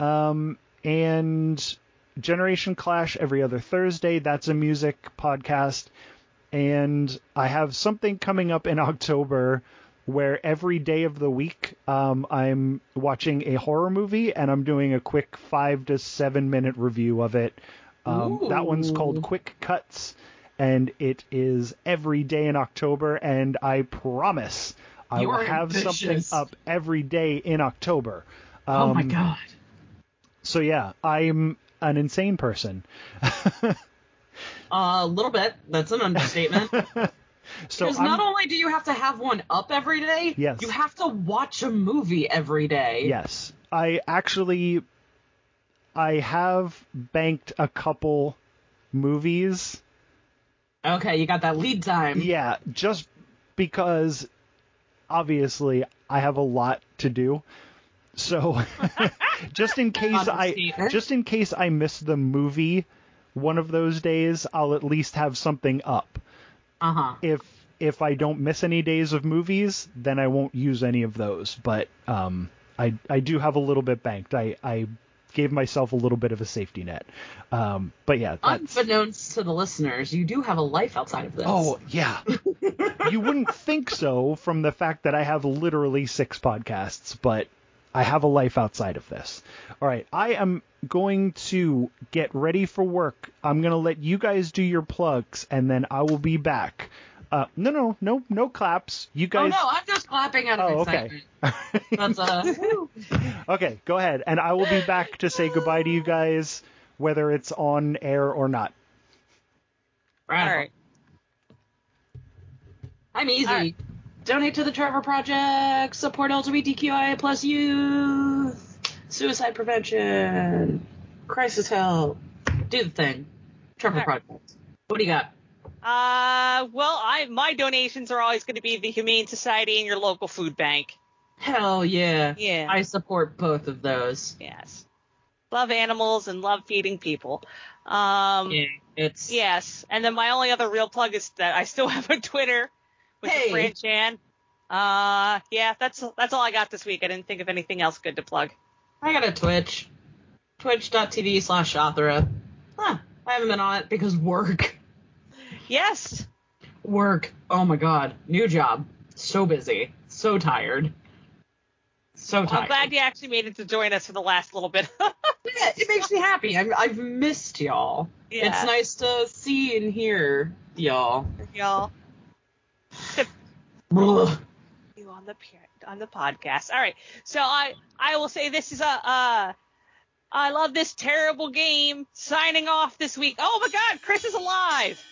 And Generation Clash every other Thursday. That's a music podcast. And I have something coming up in October where every day of the week I'm watching a horror movie and I'm doing a quick 5 to 7 minute review of it. That one's called Quick Cuts, and it is every day in October, and I promise I will have something up every day in October. Oh my God. So yeah, I'm an insane person. A little bit. That's an understatement. So because not only do you have to have one up every day, yes, you have to watch a movie every day. Yes. I have banked a couple movies. Okay, you got that lead time. Yeah, just because obviously I have a lot to do. So just in case I miss the movie one of those days, I'll at least have something up. Uh-huh. If I don't miss any days of movies, then I won't use any of those. But I do have a little bit banked. I gave myself a little bit of a safety net. But yeah. Unbeknownst to the listeners, you do have a life outside of this. Oh, yeah. You wouldn't think so from the fact that I have literally 6 podcasts, but I have a life outside of this. All right, I am going to get ready for work. I'm going to let you guys do your plugs, and then I will be back. No claps. You guys. Oh no, I'm just clapping out of excitement. That's Okay, go ahead, and I will be back to say goodbye to you guys, whether it's on air or not. All right. I'm easy. Donate to the Trevor Project. Support LGBTQIA plus youth. Suicide prevention. Crisis help. Do the thing. Trevor Project. What do you got? My donations are always going to be the Humane Society and your local food bank. Hell yeah. Yeah. I support both of those. Yes. Love animals and love feeding people. Yes. And then my only other real plug is that I still have a Twitter with the Fran Chan. That's all I got this week. I didn't think of anything else good to plug. I got a Twitch. Twitch.tv/Shothra. I haven't been on it because work. Yes. Work. Oh my god. New job. So busy. So tired. So tired. I'm glad you actually made it to join us for the last little bit. Yeah, it makes me happy. I've missed y'all. Yeah. It's nice to see and hear y'all. You on the podcast. All right. So I will say this is I love this terrible game. Signing off this week. Oh my God, Chris is alive.